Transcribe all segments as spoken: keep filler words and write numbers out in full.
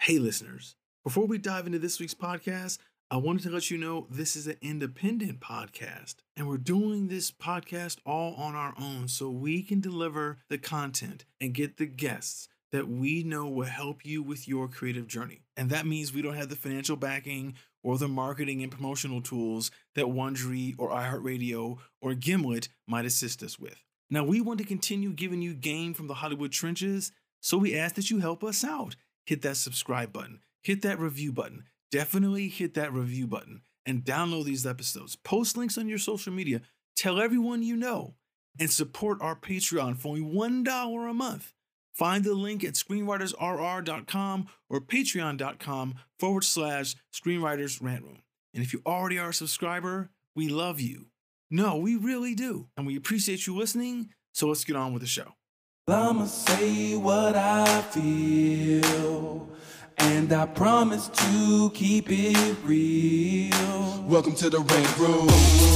Hey listeners, before we dive into this week's podcast, I wanted to let you know this is an independent podcast, and we're doing this podcast all on our own so we can deliver the content and get the guests that we know will help you with your creative journey. And that means we don't have the financial backing or the marketing and promotional tools that Wondery or iHeartRadio or Gimlet might assist us with. Now, we want to continue giving you game from the Hollywood trenches, so we ask that you help us out. Hit that subscribe button, hit that review button, definitely hit that review button, and download these episodes. Post links on your social media, tell everyone you know, and support our Patreon for only one dollar a month. Find the link at screenwritersrr.com or patreon.com forward slash screenwriters rant room. And if you already are a subscriber, we love you. No, we really do. And we appreciate you listening. So let's get on with the show. I'ma say what I feel, and I promise to keep it real. Welcome to the Rant Room.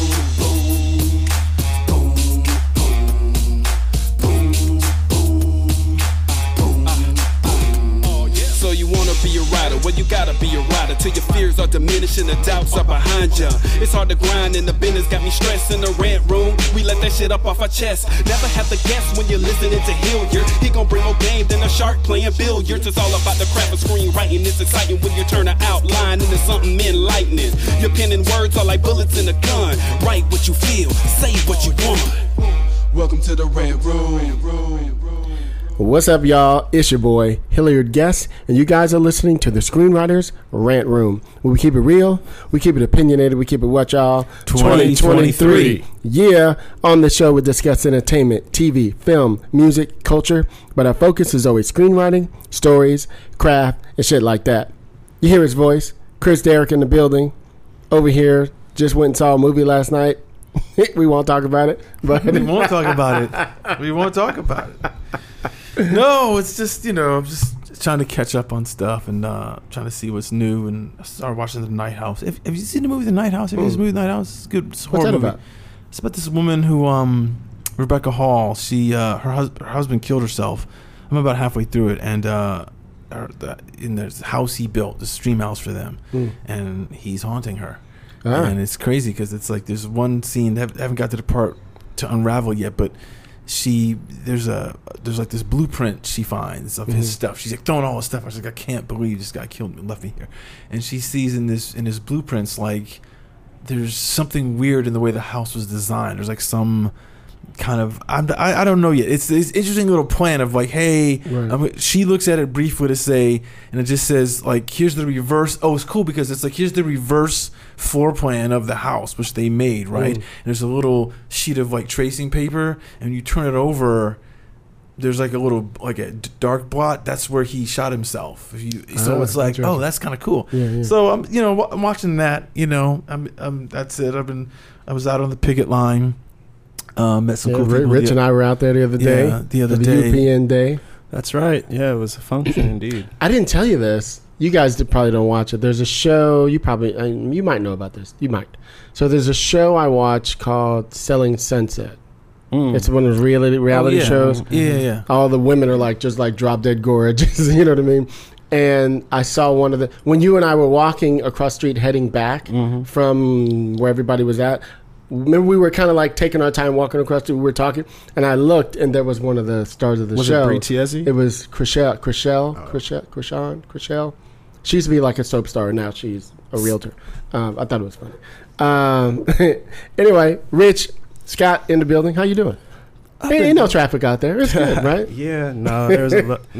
So you wanna be a rider, well you gotta be a rider till your fears are diminishing, the doubts are behind ya. It's hard to grind and the business got me stressed in the rant room. We let that shit up off our chest. Never have to guess when you're listening to Hilliard. He gon' bring more game than a shark playing billiards. It's all about the craft of screenwriting. It's exciting when you turn an outline into something enlightening. Your pen and words are like bullets in a gun. Write what you feel, say what you want. Welcome to the Rant Room. What's up, y'all? It's your boy, Hilliard Guest, and you guys are listening to the Screenwriters Rant Room, where we keep it real, we keep it opinionated, we keep it what, y'all? twenty twenty-three. Yeah, on the show we discuss entertainment, T V, film, music, culture, but our focus is always screenwriting, stories, craft, and shit like that. You hear his voice, Chris Derrick in the building. Over here, just went and saw a movie last night. We won't talk about it, but we won't talk about it. We won't talk about it. No, it's just, you know, I'm just trying to catch up on stuff and uh, trying to see what's new. And I started watching The Night House. Have, have you seen the movie The Night House? Have you seen the movie The Night House? It's good. It's a what's that movie. about? It's about this woman who, um, Rebecca Hall. She, uh, her, hus- her husband killed herself. I'm about halfway through it, and uh, her, the, in this house he built, this dream house for them, mm. and he's haunting her. Ah. And it's crazy because it's like there's one scene that haven't got to the part to unravel yet, but. She there's a there's like this blueprint she finds of mm-hmm. his stuff. She's like throwing all his stuff. I was like, I can't believe this guy killed me, left me here. And she sees in this in his blueprints like there's something weird in the way the house was designed. There's like some kind of I'm, I I don't know yet. It's this interesting little plan of like, hey, right. um, she looks at it briefly to say, and it just says like, here's the reverse. Oh, it's cool because it's like here's the reverse floor plan of the house which they made, right? Mm. And there's a little sheet of like tracing paper, and you turn it over. There's like a little like a dark blot. That's where he shot himself. If you, so oh, it's like, oh, that's kind of cool. Yeah, yeah. So I'm, you know, I'm watching that. You know, I'm, I'm. That's it. I've been. I was out on the picket line. Uh, met some yeah, cool Rich people. Rich and I were out there the other day. Yeah, the other the day. U P N day. That's right. Yeah, it was a function indeed. I didn't tell you this. You guys did, probably don't watch it. There's a show. You probably I mean, you might know about this. You might. So there's a show I watch called Selling Sunset. Mm. It's one of those reality reality oh, yeah. shows. Yeah, yeah. All the women are like just like drop dead gorgeous. You know what I mean? And I saw one of the when you and I were walking across the street heading back mm-hmm. from where everybody was at. Remember, we were kind of like taking our time walking across the street. We were talking, and I looked, and there was one of the stars of the was show. Was it Brie Tiesi? It was Chrishell, Chrishell, oh. Chrishell, Chrishell, Chrishell. She used to be like a soap star, and now she's a realtor. Um, I thought it was funny. Um, anyway, Rich, Scott in the building. How you doing? Hey, ain't no traffic out there. It's good, right? Yeah, no, there's a lot.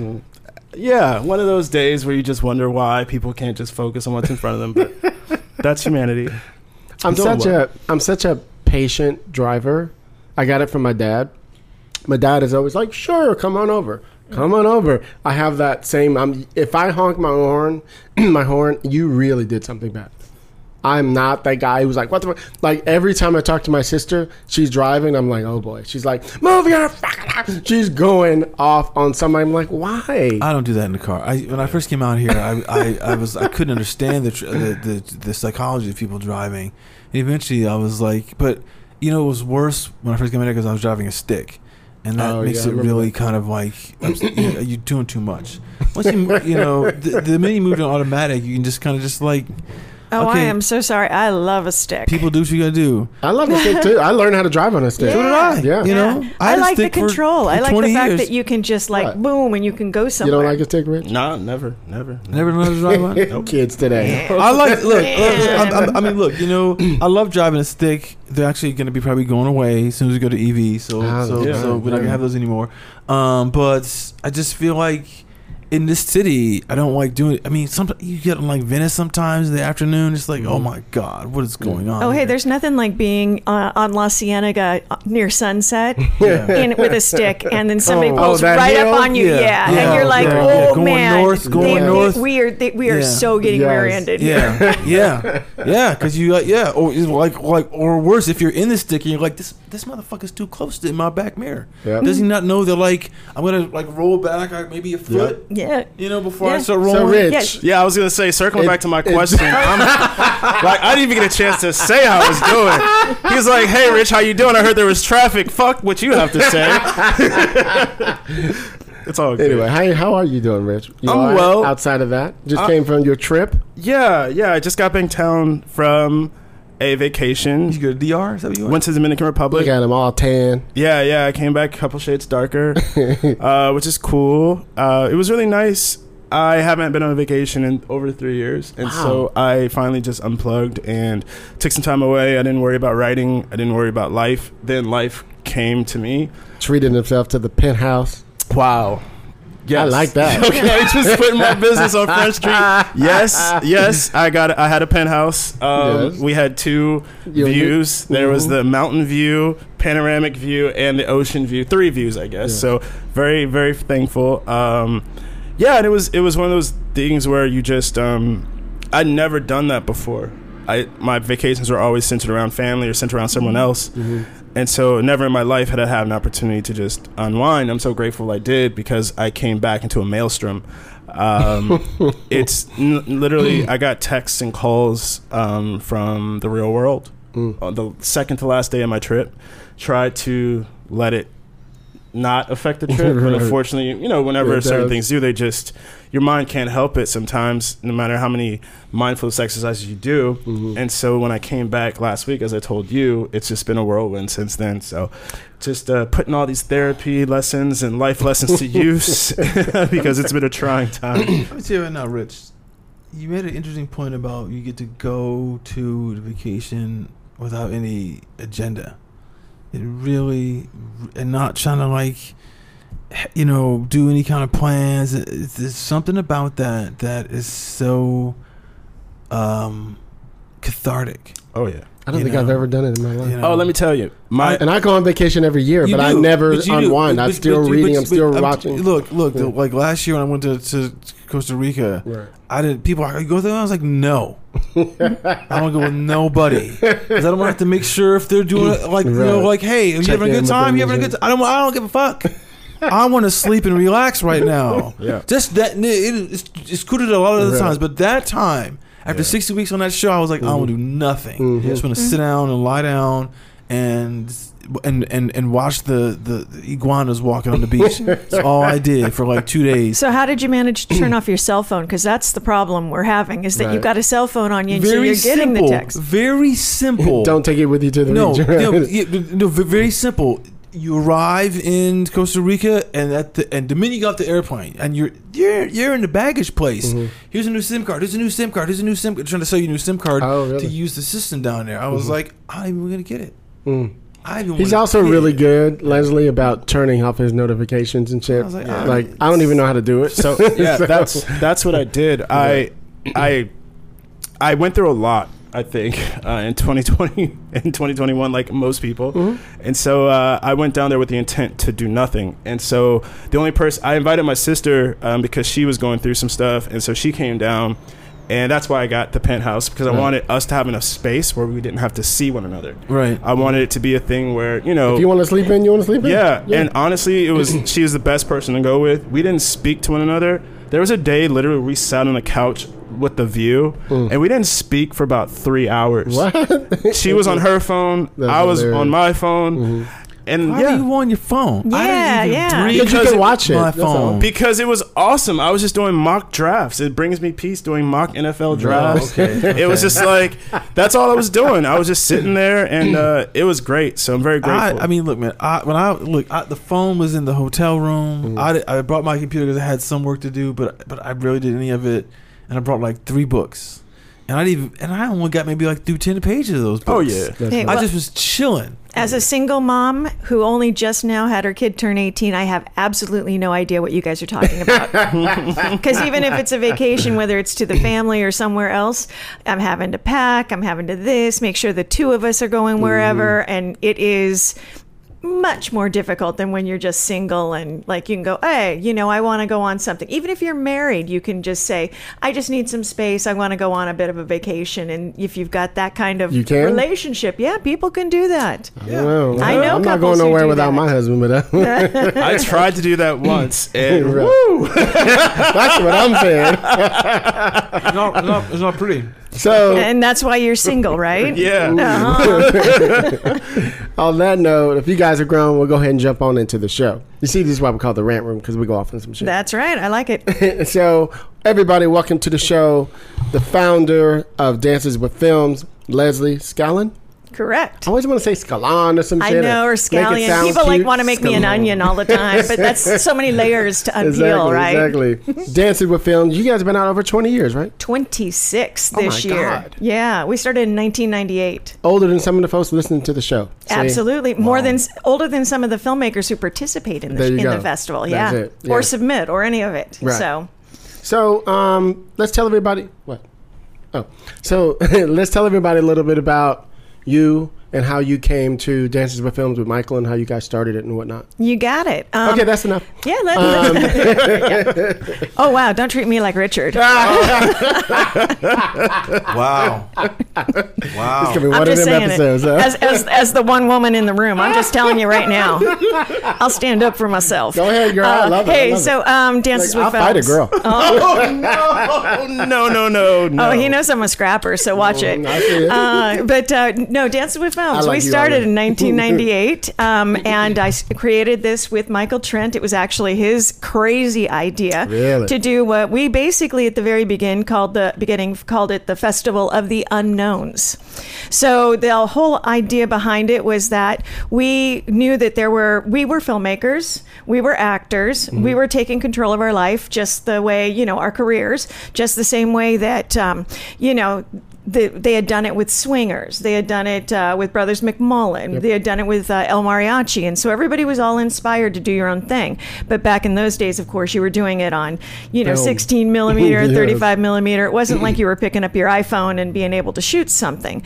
Yeah, one of those days where you just wonder why people can't just focus on what's in front of them, but that's humanity. I'm such well. a I'm such a patient driver. I got it from my dad. My dad is always like, "Sure, come on over, come on over." I have that same. I'm if I honk my horn, my horn, you really did something bad. I'm not that guy who's like, what the fuck? Like, every time I talk to my sister, she's driving, I'm like, oh boy. She's like, move your fucking ass. She's going off on somebody. I'm like, why? I don't do that in the car. I, when I first came out here, I, I, I was I couldn't understand the, the the the psychology of people driving. And eventually, I was like, but you know, it was worse when I first came out here because I was driving a stick. and that Oh, makes yeah, I it remember really that. kind of like you're, you're doing too much. Once you you know the, the minute you move to automatic, you can just kind of just like. Oh, Okay. I am so sorry. I love a stick. People do what you gotta do. I love the stick too. I learned how to drive on a stick. So did I. Yeah. You know, I, had a like the stick for- control. for I like the twenty fact years. that you can just like Right. boom and you can go You somewhere. don't like a stick, Rich? Nah, never, never. Never know how to drive one. No kids today. I like look. look Man. I, I, I mean, look. You know, I love driving a stick. They're actually going to be probably going away as soon as we go to E V. So, Ah, so, yeah. so we're not gonna have those anymore. Um, but I just feel like in this city, I don't like doing it. I mean, sometimes you get in like Venice sometimes in the afternoon. It's like, oh my god, what is going on? Oh, hey, here? there's nothing like being uh, on La Cienega uh, near sunset Yeah. in, with a stick, and then somebody Oh, pulls oh, that right hill? up on you. Yeah. Yeah, Yeah. and you're like, Yeah. oh Yeah. Going man, north, going they- they- north. we are they, we are Yeah. so getting Yes. rear-ended. Yeah, yeah, yeah. Because you, uh, yeah, or it's like, like, or worse, if you're in the stick and you're like, this, this motherfucker's too close to my back mirror. Yep. Does he not know that, like, I'm gonna like roll back, like maybe a foot, yeah. you know, before I Yeah. start So, rolling? Rich, Yes. Yeah, I was gonna say, circling It- back to my it- question. I'm, like, I didn't even get a chance to say how I was doing. He was like, "Hey, Rich, how you doing? I heard there was traffic. Fuck what you have to say." It's all good. Anyway, how, how are you doing, Rich? You I'm all right well. Outside of that, just Uh, came from your trip. Yeah, yeah. I just got back in town from a vacation. You go to D R? Is that what you want? Went to the Dominican Republic. Look at him all tan. Yeah, yeah. I came back a couple shades darker, uh, which is cool. Uh, it was really nice. I haven't been on a vacation in over three years, and so I finally just unplugged and took some time away. I didn't worry about writing. I didn't worry about life. Then life came to me. Treated himself to the penthouse. Wow. Yes. I like that. Okay, just putting my business on Front Street. Yes, yes. I got. I had a penthouse. Um, Yes. We had two You- views. There was Mhm. the mountain view, panoramic view, and the ocean view. Three views, I guess. Yeah. So very, very thankful. Um, yeah, and it was it was one of those things where you just. Um, I'd never done that before. I my vacations were always centered around family or centered around someone else. Mm-hmm. And so never in my life had I had an opportunity to just unwind. I'm so grateful I did because I came back into a maelstrom. Um, it's n- literally, I got texts and calls um, from the real world. Mm. On the second to last day of my trip, tried to let it not affect the trip. But Right. unfortunately, you know, whenever It certain does. things do, they just, your mind can't help it sometimes, no matter how many mindfulness exercises you do. Mhm. And so when I came back last week, as I told you, it's just been a whirlwind since then. So just uh, putting all these therapy lessons and life lessons to use because it's been a trying time. Let me tell you right now, Rich. You made an interesting point about you get to go to the vacation without any agenda. It really, and not trying to like, you know, do any kind of plans. It- it's- There's something about that that is so um, cathartic. Oh, yeah. I don't You think know. I've ever done it in my life. You know? Oh, let me tell you. My And I go on vacation every year, You but I do, never but you do. unwind. But- I'm but- still but- reading. but- I'm still but watching. Look, look. Yeah. the- like last year when I went to, to Costa Rica, Right. I didn't. People are go there. I was like, no, I don't go with nobody because I don't have to make sure if they're doing it. Like you know, Right. like, hey, are you Check having a in good with time? them You having a and good time? I don't. I don't give a fuck. I want to sleep and relax right now. Yeah. Just that. It, it's, it's cool to do a lot of other Right. times, but that time after Yeah. sixty weeks on that show, I was like, I want to do nothing. Mhm. I just want to sit down and lie down and and and and watch the, the, the iguanas walking on the beach. That's all I did for like two days. So how did you manage to turn off your cell phone? Because that's the problem we're having is that Right. you've got a cell phone on you, and so Very you're getting simple. the text. Very simple. Don't take it with you to the no, beach. no, yeah, no, v- very simple. You arrive in Costa Rica, and at the and the minute you got off the airplane, and you're you're you're in the baggage place. Mhm. Here's a new SIM card. Here's a new SIM card. Here's a new SIM card. Trying to sell you a new SIM card Oh, really? to use the system down there. I was Mhm. like, I'm gonna get it. Mm. I even He's wanna also get really it. good, Leslie, about turning off his notifications and shit. I was like, Like, ah, I don't even know how to do it. So yeah, that's that's what I did. I I I went through a lot. I think uh, in twenty twenty in twenty twenty-one, like most people, Mhm. and so uh, I went down there with the intent to do nothing. And so the only person I invited my sister um, because she was going through some stuff, and so she came down. And that's why I got the penthouse because I Right. wanted us to have enough space where we didn't have to see one another. Right. I wanted it to be a thing where you know If you want to sleep in, you want to sleep in. yeah, and honestly, it was she was the best person to go with. We didn't speak to one another. There was a day literally we sat on the couch with the view, Mm. and we didn't speak for about three hours. What? She was on her phone. That's I was hilarious. on my phone, Mhm. And Why yeah. are you on your phone? I Yeah, didn't even yeah. dream Because you Because can it- watch it. my That's all. phone. Because it was awesome. I was just doing mock drafts. It brings me peace doing mock N F L drafts. okay, It was okay. just like, that's all I was doing. I was just sitting there, and uh, it was great. So I'm very grateful. I, I mean, look, man. I, when I look, I, the phone was in the hotel room. Mm. I, did- I brought my computer because I had some work to do, but but I really did any of it. And I brought like three books, and I didn't even and I only got maybe like through ten pages of those books. Oh, yeah. That's Hey, right. I well, just was chilling. as a single mom who only just now had her kid turn eighteen, I have absolutely no idea what you guys are talking about. Because even if it's a vacation, whether it's to the family or somewhere else, I'm having to pack, I'm having to this, make sure the two of us are going wherever. And it is much more difficult than when you're just single and like you can go, hey, you know, I want to go on something. Even if you're married, you can just say, I just need some space. I want to go on a bit of a vacation. And if you've got that kind of You can? relationship, yeah, people can do that. I don't know. I know I'm not couples going who nowhere do without that. my husband, but uh, I tried to do that once, and Right. woo! that's what I'm saying. It's not, it's not, it's not pretty. So, And that's why you're single, right? Yeah. Uh-huh. on that note, if you guys are grown, we'll go ahead and jump on into the show. You see, this is why we call it the rant room, because we go off on some shit. That's right. I like it. So, everybody, welcome to the show. The founder of Dances with Films, Leslie Scallon. Correct. I always want to say Scallon or some I shit. know, or make it scallion. sound People like cute. want to make me an Scallon. onion all the time, but that's so many layers to unpeel, Exactly, right? exactly. Dances with Films. You guys have been out over twenty years, right? twenty-six Oh this my year. God. Yeah, we started in nineteen ninety-eight. Older than some of the folks listening to the show. See? Absolutely, more than older than some of the filmmakers who participate in the There you in go. the festival. That's Yeah. it. Yeah. Or submit or any of it. Right. So So, um, let's tell everybody what. Oh, so let's tell everybody a little bit about you and how you came to Dances with Films with Michael and how you guys started it and whatnot. you got it. Um, Okay, that's enough. yeah. Let, yeah. Oh wow! Don't treat me like Richard. Wow. Wow. It's gonna be I'm one of just them saying episodes. it. Huh? As, as, as the one woman in the room, I'm just telling you right now. I'll stand up for myself. Go ahead, girl. I Uh, love it. I hey, love so it. um, Dances Like, I'll with fight a Films. girl. Oh, no, no, no, no. Oh, he knows I'm a scrapper, so watch it. I see it. Uh, but uh, no, Dances with Films. I like we you started already. in nineteen ninety-eight, um, and I s- created this with Michael Trent. It was actually his crazy idea Really? to do what we basically at the very begin called the beginning called it the Festival of the Unknowns. So the whole idea behind it was that we knew that there were we were filmmakers, we were actors, we were taking control of our life just the way, you know, our careers, just the same way that um, you know, the, they had done it with Swingers. They had done it uh, with Brothers McMullen. They had done it with uh, El Mariachi. And so everybody was all inspired to do your own thing. But back in those days, of course, you were doing it on, you know, Film. sixteen millimeter, Yes. thirty-five millimeter. It wasn't like you were picking up your iPhone and being able to shoot something.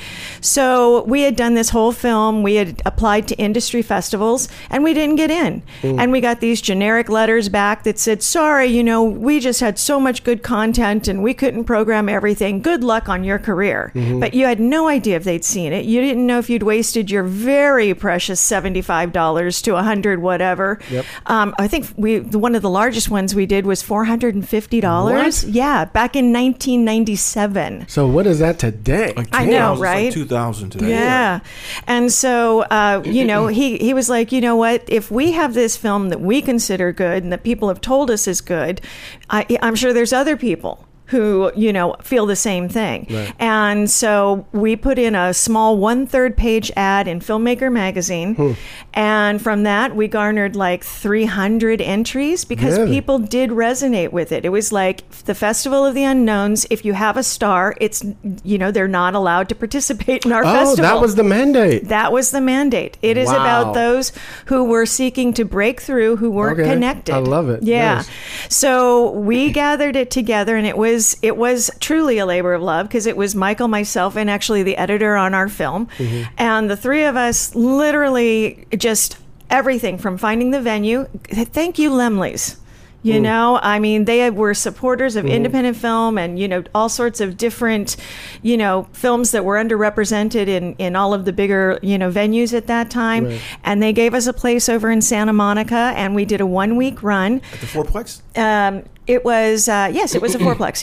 So we had done this whole film. We had applied to industry festivals and we didn't get in. And we got these generic letters back that said, sorry, you know, we just had so much good content and we couldn't program everything. Good luck on your career. But you had no idea if they'd seen it. You didn't know if you'd wasted your very precious seventy-five dollars to one hundred dollars, whatever. Yep. Um, I think we the, one of the largest ones we did was four hundred fifty dollars. What? Yeah, back in nineteen ninety-seven. So what is that today? I know, right? It's like two thousand today. Yeah. And so, uh, you know, he, he was like, you know what? If we have this film that we consider good and that people have told us is good, I, I'm sure there's other people who, you know, feel the same thing. Right. And so we put in a small one-third page ad in Filmmaker magazine. Hmm. And from that, we garnered like three hundred entries because Really? people did resonate with it. It was like the Festival of the Unknowns. If you have a star, it's, you know, they're not allowed to participate in our Oh, festival. that was the mandate. That was the mandate. It is Wow. about those who were seeking to break through, who weren't Okay. connected. I love it. Yeah. Nice. So we gathered it together, and it was it was truly a labor of love because it was Michael, myself, and actually the editor on our film, Mm-hmm. and the three of us literally just everything from finding the venue. Thank you, Lemleys. You Mm. know, I mean, they were supporters of independent film and, you know, all sorts of different, you know, films that were underrepresented in, in all of the bigger, you know, venues at that time. Right. And they gave us a place over in Santa Monica, and we did a one week run. At the fourplex? Um, it was, uh, yes, it was a fourplex, yeah.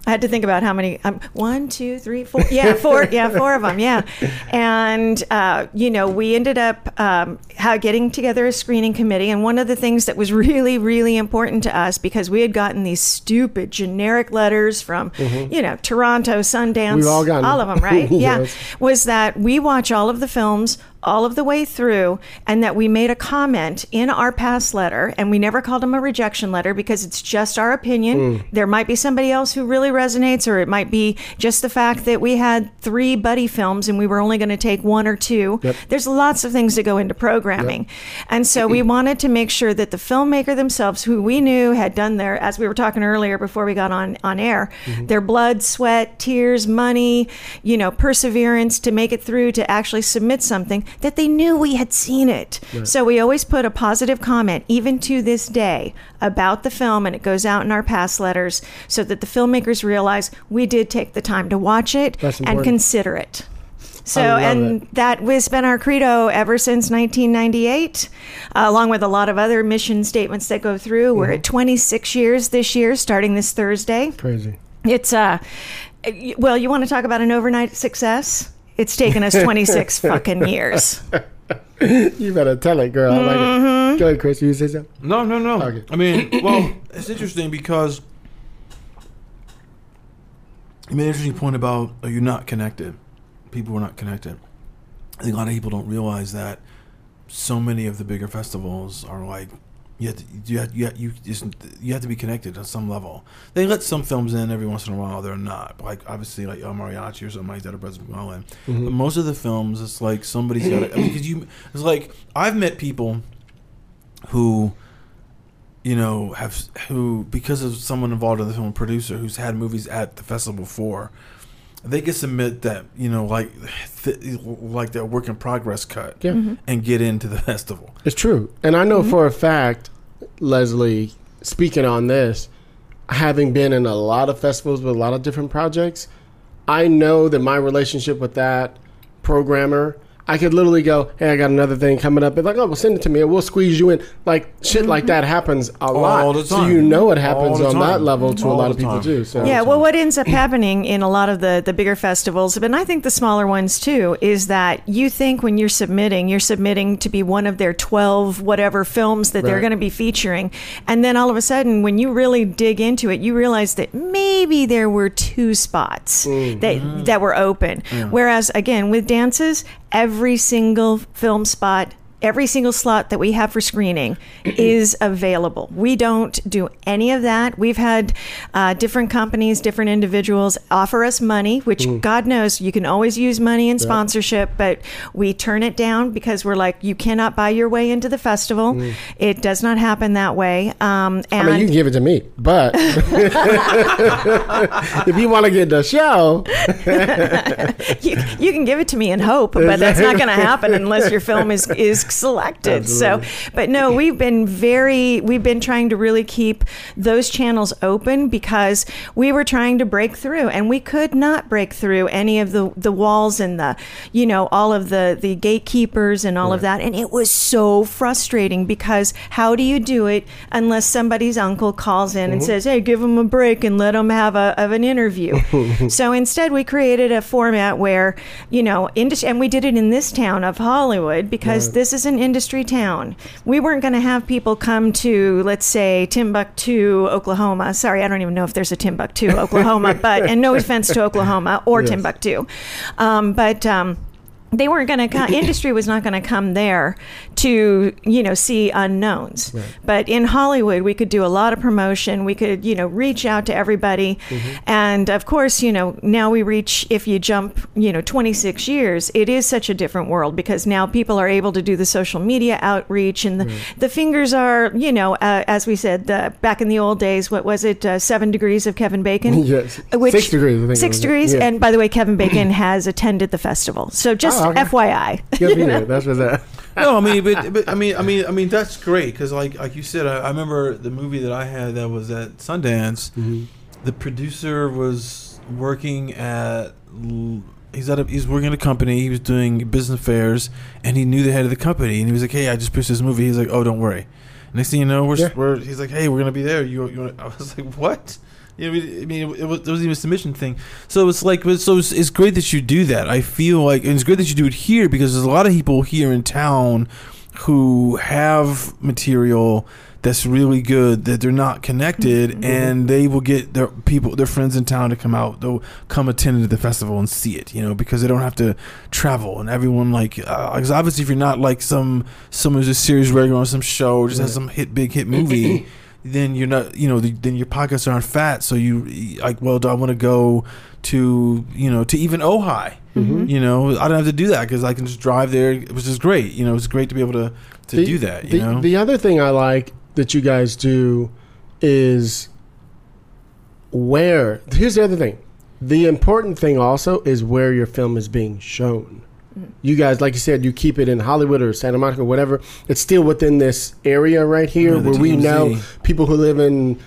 I had to think about how many. Um, one, two, three, four. Yeah, four. Yeah, four of them. Yeah, and uh, you know, we ended up um, how getting together a screening committee. And one of the things that was really, really important to us, because we had gotten these stupid generic letters from, mm-hmm. you know, Toronto, Sundance, We've all, gotten all of them, right? Yeah, yes. was that we watch all of the films all of the way through, and that we made a comment in our pass letter, and we never called them a rejection letter because it's just our opinion. Mm. There might be somebody else who really resonates, or it might be just the fact that we had three buddy films and we were only going to take one or two. Yep. There's lots of things that go into programming. Yep. And so we wanted to make sure that the filmmaker themselves, who we knew had done their, as we were talking earlier before we got on, on air, mm-hmm. their blood, sweat, tears, money, you know, perseverance to make it through to actually submit something, that they knew we had seen it. Right. So we always put a positive comment, even to this day, about the film, and it goes out in our pass letters so that the filmmakers realize we did take the time to watch it and consider it. So, and it. that has been our credo ever since nineteen ninety-eight, uh, along with a lot of other mission statements that go through. Mm-hmm. We're at twenty-six years this year, starting this Thursday. Crazy. It's, uh, well, you want to talk about an overnight success? It's taken us twenty-six fucking years. You better tell it, girl. I like mm-hmm. it. Go ahead, Chris. You say something? No, no, no. Okay. I mean, well, it's interesting because you made an interesting point about, are you not connected? People were not connected. I think a lot of people don't realize that so many of the bigger festivals are like, you have to, you have, you have, you just, you have to be connected on some level. They let some films in every once in a while. They're not. Like, obviously, like El Mariachi or something like that, or President McClellan. Mm-hmm. But most of the films, it's like somebody's got to, I mean, because you, it's like, I've met people who, you know, have, who, because of someone involved in the film, producer, who's had movies at the festival before, they can submit that, you know, like th- like their work in progress cut yeah. mm-hmm. and get into the festival. It's true. And I know mm-hmm. for a fact, Leslie, speaking on this, having been in a lot of festivals with a lot of different projects, I know that my relationship with that programmer, I could literally go, hey, I got another thing coming up. It's like, oh, well, send it to me and we'll squeeze you in. Like, shit mm-hmm. like that happens a All lot. the time. So you know it happens on that level to All a lot of the people, time. too. So. Yeah, well, what ends up happening in a lot of the, the bigger festivals, but I think the smaller ones, too, is that you think when you're submitting, you're submitting to be one of their twelve whatever films that right. they're going to be featuring. And then all of a sudden, when you really dig into it, you realize that maybe there were two spots mm. that, mm-hmm. that were open. Yeah. Whereas, again, with dances, every single film spot, every single slot that we have for screening is available. We don't do any of that. We've had uh, different companies, different individuals offer us money, which mm. God knows you can always use money in sponsorship, yeah. but we turn it down because we're like, you cannot buy your way into the festival. Mm. It does not happen that way. Um, and I mean, you can give it to me, but if you want to get the show, you, you can give it to me in hope, but that's not going to happen unless your film is, is selected. Absolutely. So, but no, we've been very, we've been trying to really keep those channels open because we were trying to break through, and we could not break through any of the, the walls and the, you know, all of the, the gatekeepers and all right. of that. And it was so frustrating because how do you do it unless somebody's uncle calls in mm-hmm. and says, hey, give them a break and let them have a, of an interview. So instead we created a format where, you know, industry, and we did it in this town of Hollywood because right. this is an industry town. We weren't going to have people come to, let's say, Timbuktu, Oklahoma. Sorry, I don't even know if there's a Timbuktu, Oklahoma, but, and no offense to Oklahoma or yes. Timbuktu. Um, but, um, they weren't going to come, industry was not going to come there to, you know, see unknowns. Right. But in Hollywood, we could do a lot of promotion. We could, you know, reach out to everybody. Mm-hmm. And of course, you know, now we reach, if you jump, you know, twenty-six years, it is such a different world because now people are able to do the social media outreach and the, right. the fingers are, you know, uh, as we said, the, back in the old days, what was it? Uh, seven degrees of Kevin Bacon? Yes. Which, six degrees. I think six degrees. Yeah. And by the way, Kevin Bacon has attended the festival. So just oh, okay. F Y I. Good you know? That's what's that. No, I mean, but, but I mean, I mean, I mean, that's great because, like, like you said, I, I remember the movie that I had that was at Sundance. Mm-hmm. The producer was working at, he's at, a, he's working at a company. He was doing business affairs, and he knew the head of the company, and he was like, "Hey, I just pitched this movie." He's like, "Oh, don't worry." Next thing you know, we're, yeah. we're he's like, "Hey, we're gonna be there." You, you, I was like, "What?" You know, I mean, it was, it was even a submission thing. So it's like, so it's, it's great that you do that. I feel like, and it's great that you do it here because there's a lot of people here in town who have material that's really good that they're not connected, mm-hmm. and they will get their people, their friends in town to come out. They'll come attend to the festival and see it, you know, because they don't have to travel. And everyone like, uh, because obviously if you're not like some someone who's a series regular on some show or just right. has some hit big hit movie. Then you're not, you know, the, then your podcasts aren't fat. So you like, well, do I want to go to, you know, to even Ojai? Mm-hmm. You know, I don't have to do that because I can just drive there, which is great. You know, it's great to be able to, to the, do that, you the, know? The other thing I like that you guys do is where, here's the other thing. The important thing also is where your film is being shown. You guys, like you said, you keep it in Hollywood or Santa Monica, whatever. It's still within this area right here, yeah, where we know people who live in,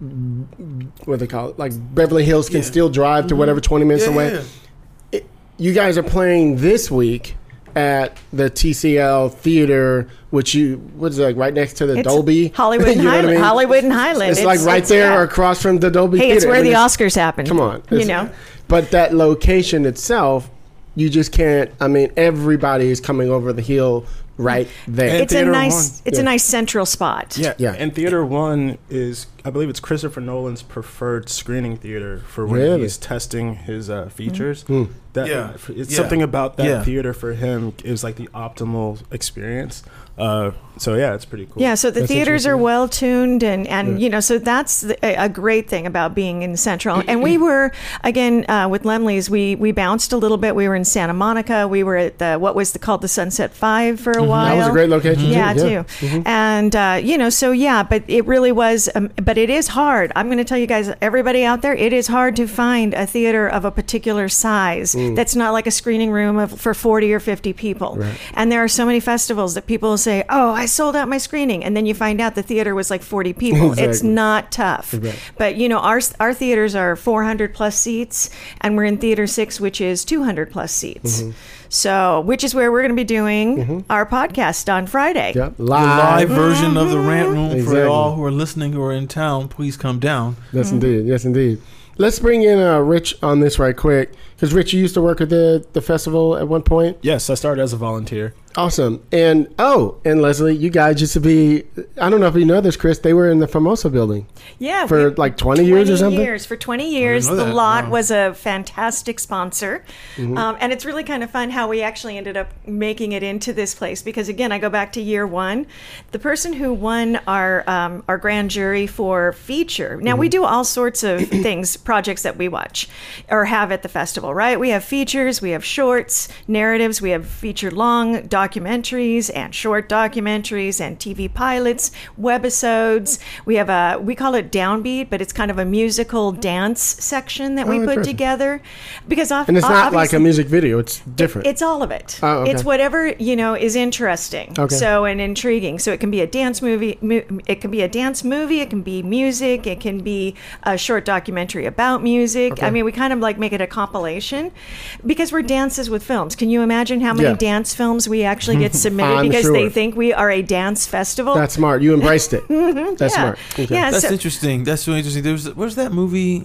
what they call it, like Beverly Hills can yeah. still drive to mm-hmm. whatever, twenty minutes yeah, away. Yeah. It, you guys are playing this week at the T C L Theater, which you, what is it, like right next to the it's Dolby? Hollywood and Highland. I mean? Hollywood and Highland. It's, it's like right it's, there yeah. across from the Dolby hey, Theater. It's where I mean, the it's, Oscars happen. Come on. You know. But that location itself, you just can't. I mean, everybody is coming over the hill right there. And it's a nice. One, it's yeah. a nice central spot. Yeah, yeah. And Theater One is, I believe, it's Christopher Nolan's preferred screening theater for when really? he's testing his uh, features. Mm-hmm. That yeah. it's yeah. something about that yeah. theater for him is like the optimal experience. Uh, so yeah, it's pretty cool. Yeah, so the that's theaters are well tuned, and and yeah. you know, so that's the, a great thing about being in Central. And we were again uh, with Laemmle's, we we bounced a little bit. We were in Santa Monica. We were at the what was the, called the Sunset Five for a mm-hmm. while. That was a great location. Mm-hmm. Yeah, too. too. Yeah. Mm-hmm. And uh, you know, so yeah, but it really was. Um, but it is hard. I'm going to tell you guys, everybody out there, it is hard to find a theater of a particular size mm. that's not like a screening room of, for forty or fifty people. Right. And there are so many festivals that people say, "Oh, I sold out my screening," and then you find out the theater was like forty people. Exactly. It's not tough. Right. But you know, our our theaters are four hundred plus seats, and we're in Theater Six, which is two hundred plus seats. Mm-hmm. So, which is where we're going to be doing mm-hmm. our podcast on Friday. Yep. Live, the live mm-hmm. version of the Rant Room. Exactly. For all who are listening who are in town, please come down. Yes, mm-hmm. indeed. Yes, indeed. Let's bring in uh, Rich on this right quick, because Rich, you used to work at the the festival at one point. Yes, I started as a volunteer. Awesome. And oh, and Leslie, you guys used to be, I don't know if you know this, Chris, they were in the Famoso building. Yeah. For like twenty years or something? years. For twenty years. The that. lot wow. was a fantastic sponsor. Mm-hmm. Um, and it's really kind of fun how we actually ended up making it into this place. Because again, I go back to year one. The person who won our um, our grand jury for feature. Now, mm-hmm. we do all sorts of things, projects that we watch or have at the festival, right? We have features, we have shorts, narratives, we have feature long, documentaries and short documentaries and T V pilots, webisodes. We have a, we call it Downbeat, but it's kind of a musical dance section that we oh, put together. Because often, and it's not like a music video, it's different. It, it's all of it. Oh, okay. It's whatever, you know, is interesting. Okay. So, and intriguing. So it can be a dance movie, it can be a dance movie, it can be music, it can be a short documentary about music. Okay. I mean, we kind of like make it a compilation because we're dances with films. Can you imagine how many yeah. dance films we actually get submitted because sure. they think we are a dance festival? That's smart. You embraced it. mm-hmm. That's yeah. smart. Okay. Yeah, That's so, interesting. That's really interesting. There was, where's that movie?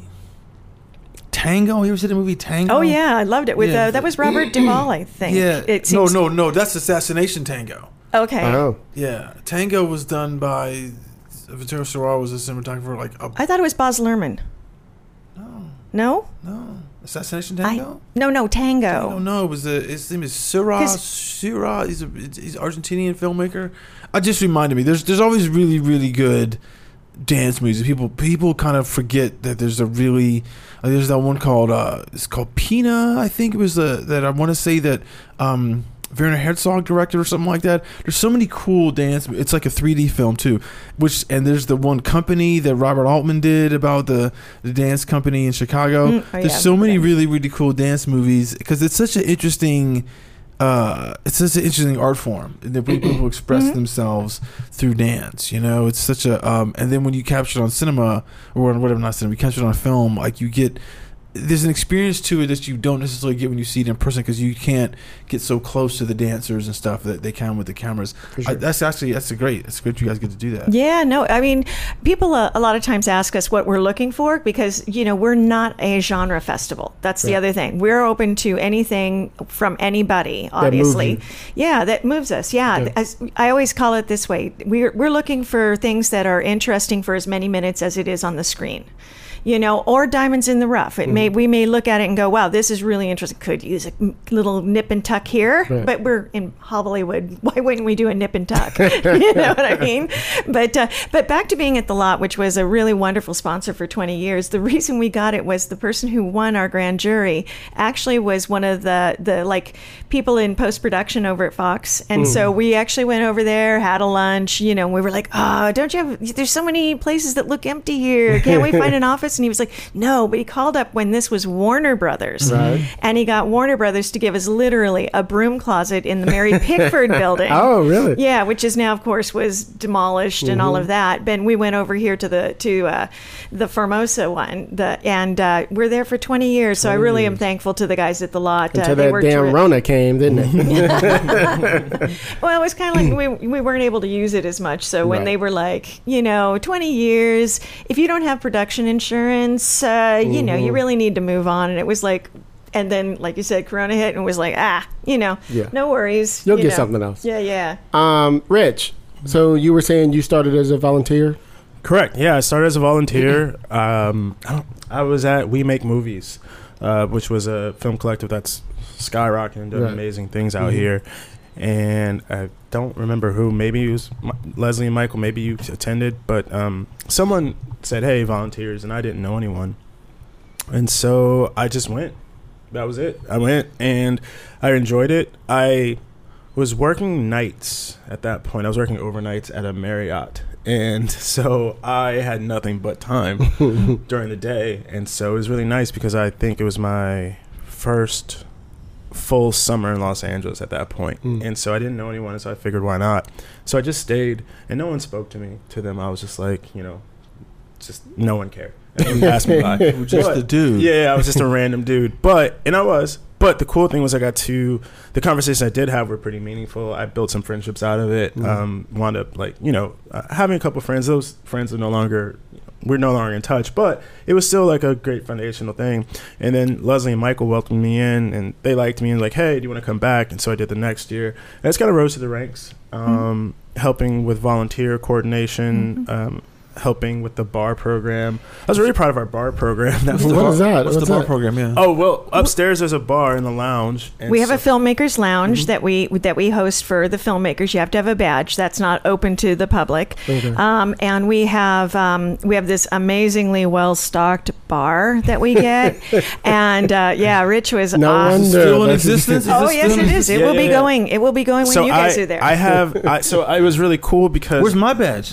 Tango? You ever seen the movie Tango? Oh yeah, I loved it. With yeah. uh, that was Robert Duvall, I think. Yeah. It no, no, no. That's Assassination Tango. Okay. Oh. Yeah, Tango was done by Ventura Serrar was a cinematographer. Like a, I thought it was Baz Luhrmann. No. No. No. Assassination Tango? I, no, no, Tango. Tango. No, it was a, his name is Serrar. Serrar. He's a he's an Argentinian filmmaker. I just reminded me. There's there's always really really good dance music. People people kind of forget that there's a really uh, there's that one called uh, it's called Pina. I think it was the that I want to say that. Um, Werner Herzog directed or something like that. There's so many cool dance. It's like a three D film too. Which and there's the one Company that Robert Altman did about the, the dance company in Chicago. Mm, oh, there's yeah, so many yeah. really really cool dance movies because it's such an interesting. Uh, it's such an interesting art form that people express mm-hmm. themselves through dance. You know, it's such a um, and then when you capture it on cinema or whatever, not cinema, you capture it on film, like you get. there's an experience to it that you don't necessarily get when you see it in person because you can't get so close to the dancers and stuff that they can with the cameras. Sure. I, that's actually that's a great. It's great you guys get to do that. Yeah, no, I mean, people uh, a lot of times ask us what we're looking for because, you know, we're not a genre festival. That's the Right. other thing. We're open to anything from anybody, obviously. moves Yeah, that moves us. Yeah. Yeah. As, I always call it this way. We're, we're looking for things that are interesting for as many minutes as it is on the screen. You know, or diamonds in the rough. It Mm-hmm. may we may look at it and go, "Wow, this is really interesting. Could use a little nip and tuck here." Right. But we're in Hollywood. Why wouldn't we do a nip and tuck? You know what I mean? But uh, but back to being at the Lot, which was a really wonderful sponsor for twenty years. The reason we got it was the person who won our grand jury actually was one of the the like people in post production over at Fox, and Mm. so we actually went over there, had a lunch. You know, we were like, "Oh, don't you have? There's so many places that look empty here. Can't we find an office?" And he was like, "No," but he called up when this was Warner Brothers, Right. and he got Warner Brothers to give us literally a broom closet in the Mary Pickford building. Oh, really? Yeah, which is now, of course, was demolished and all of that. But we went over here to the to uh, the Formosa one, the and uh, we're there for twenty years. So I really am thankful to the guys at the Lot. Until uh, they that were damn terri- Rona came, didn't it? Well, it was kind of like we, we weren't able to use it as much. So when Right. they were like, you know, twenty years, if you don't have production insurance, uh, you know, Mm-hmm. you really need to move on. And it was like, and then, like you said, Corona hit and was like, ah, you know, Yeah. no worries. You'll you get know. something else. Yeah, yeah. Um, Rich, so you were saying you started as a volunteer? Correct. Yeah, I started as a volunteer. Um, I, don't, I was at We Make Movies, uh, which was a film collective that's skyrocketing and doing Right. amazing things out Mhm. here. And I don't remember who. Maybe it was M- Leslie and Michael. Maybe you attended, but um, someone said, "Hey, volunteers," and I didn't know anyone, and so I just went. That was it. I went and I enjoyed it. I was working nights at that point. I was working overnights at a Marriott. And so I had nothing but time during the day. And so it was really nice because I think it was my first full summer in Los Angeles at that point. Mm. And so I didn't know anyone, and so I figured why not. So I just stayed, and no one spoke to me. To them, I was just like, you know, just no one cared. And they passed me by. You were just But- a dude. Yeah, I was just a random dude. But, and I was. But the cool thing was I got to, the conversations I did have were pretty meaningful. I built some friendships out of it. Mhm. Um, wound up, like, you know, uh, having a couple friends. Those friends are no longer, we're no longer in touch. But it was still like a great foundational thing. And then Leslie and Michael welcomed me in, and they liked me and like, hey, do you want to come back? And so I did the next year. And it's kind of rose to the ranks, um, mm-hmm. helping with volunteer coordination, mm-hmm. um, helping with the bar program. I was really proud of our bar program. That was What the is that? What's, What's the bar that? program? Yeah. Oh, well, upstairs there's a bar in the lounge. And We have so- a filmmakers lounge Mm-hmm. that we that we host for the filmmakers. You have to have a badge. That's not open to the public. Okay. Um, and we have um, we have this amazingly well stocked bar that we get. And uh, yeah, Rich was No awesome. wonder. Still in That's- existence? Is Oh this yes, still it in is. It Yeah, will yeah, be yeah. going. It will be going when so you guys I, are there. I have, I, so I was really cool because Where's my badge?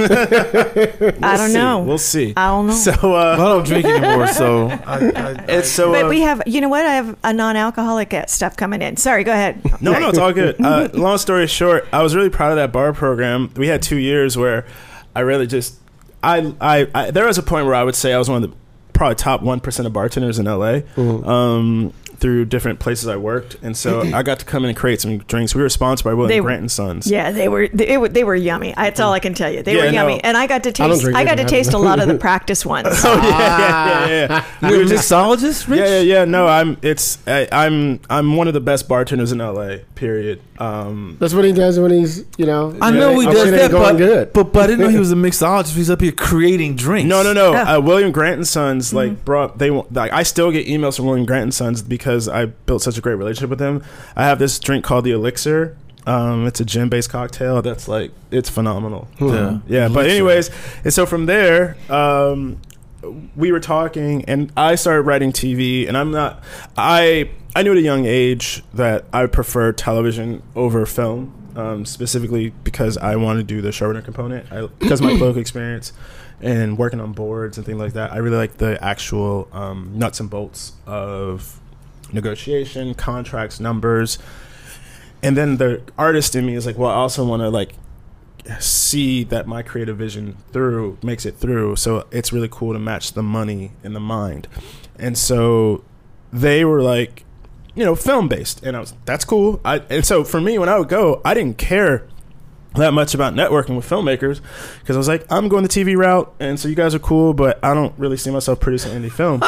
I don't see. know. We'll see. I don't know. So, I uh, don't drink anymore, so I, I, it's so. But uh, we have, you know what? I have a non-alcoholic uh, stuff coming in. Sorry, go ahead. No, no, it's all good. Uh, long story short, I was really proud of that bar program. We had two years where I really just, I, I, I there was a point where I would say I was one of the probably top one percent of bartenders in L A. Mhm. Um, through different places I worked, and so I got to come in and create some drinks. We were sponsored by William They- Grant and Sons. Yeah, they were they, it, were- they were yummy. That's all I can tell you. They Yeah, were yummy, no. and I got to I don't taste. drink I, got it. to taste a lot of the practice ones. Oh yeah, yeah, yeah, yeah. You're a mixologist, Rich? Yeah, yeah, yeah. No, I'm. It's. I, I'm. I'm one of the best bartenders in L A. Period. Um, That's what he does when he's, you know. I know he our does shit ain't that, going but, good. but but I didn't know he was a mixologist. He's up here creating drinks. no, no, no. Oh. Uh, William Grant and Sons like brought. They want. Like I still get emails from William Grant and Sons because I built such a great relationship with them. I have this drink called the Elixir. Um, it's a gin-based cocktail that's like it's phenomenal. Yeah. Yeah, but Elixir. anyways, and so from there, um, we were talking, and I started writing T V, and I'm not, I I knew at a young age that I prefer television over film, um, specifically because I want to do the showrunner component, I, because of my political experience and working on boards and things like that. I really like the actual um, nuts and bolts of negotiation, contracts, numbers. And then the artist in me is like, well, I also want to like see that my creative vision through makes it through. So it's really cool to match the money and the mind. And so they were like, you know, film based, and I was that's cool. I and so for me, when I would go, I didn't care that much about networking with filmmakers because I was like, I'm going the T V route, and so you guys are cool, but I don't really see myself producing indie film.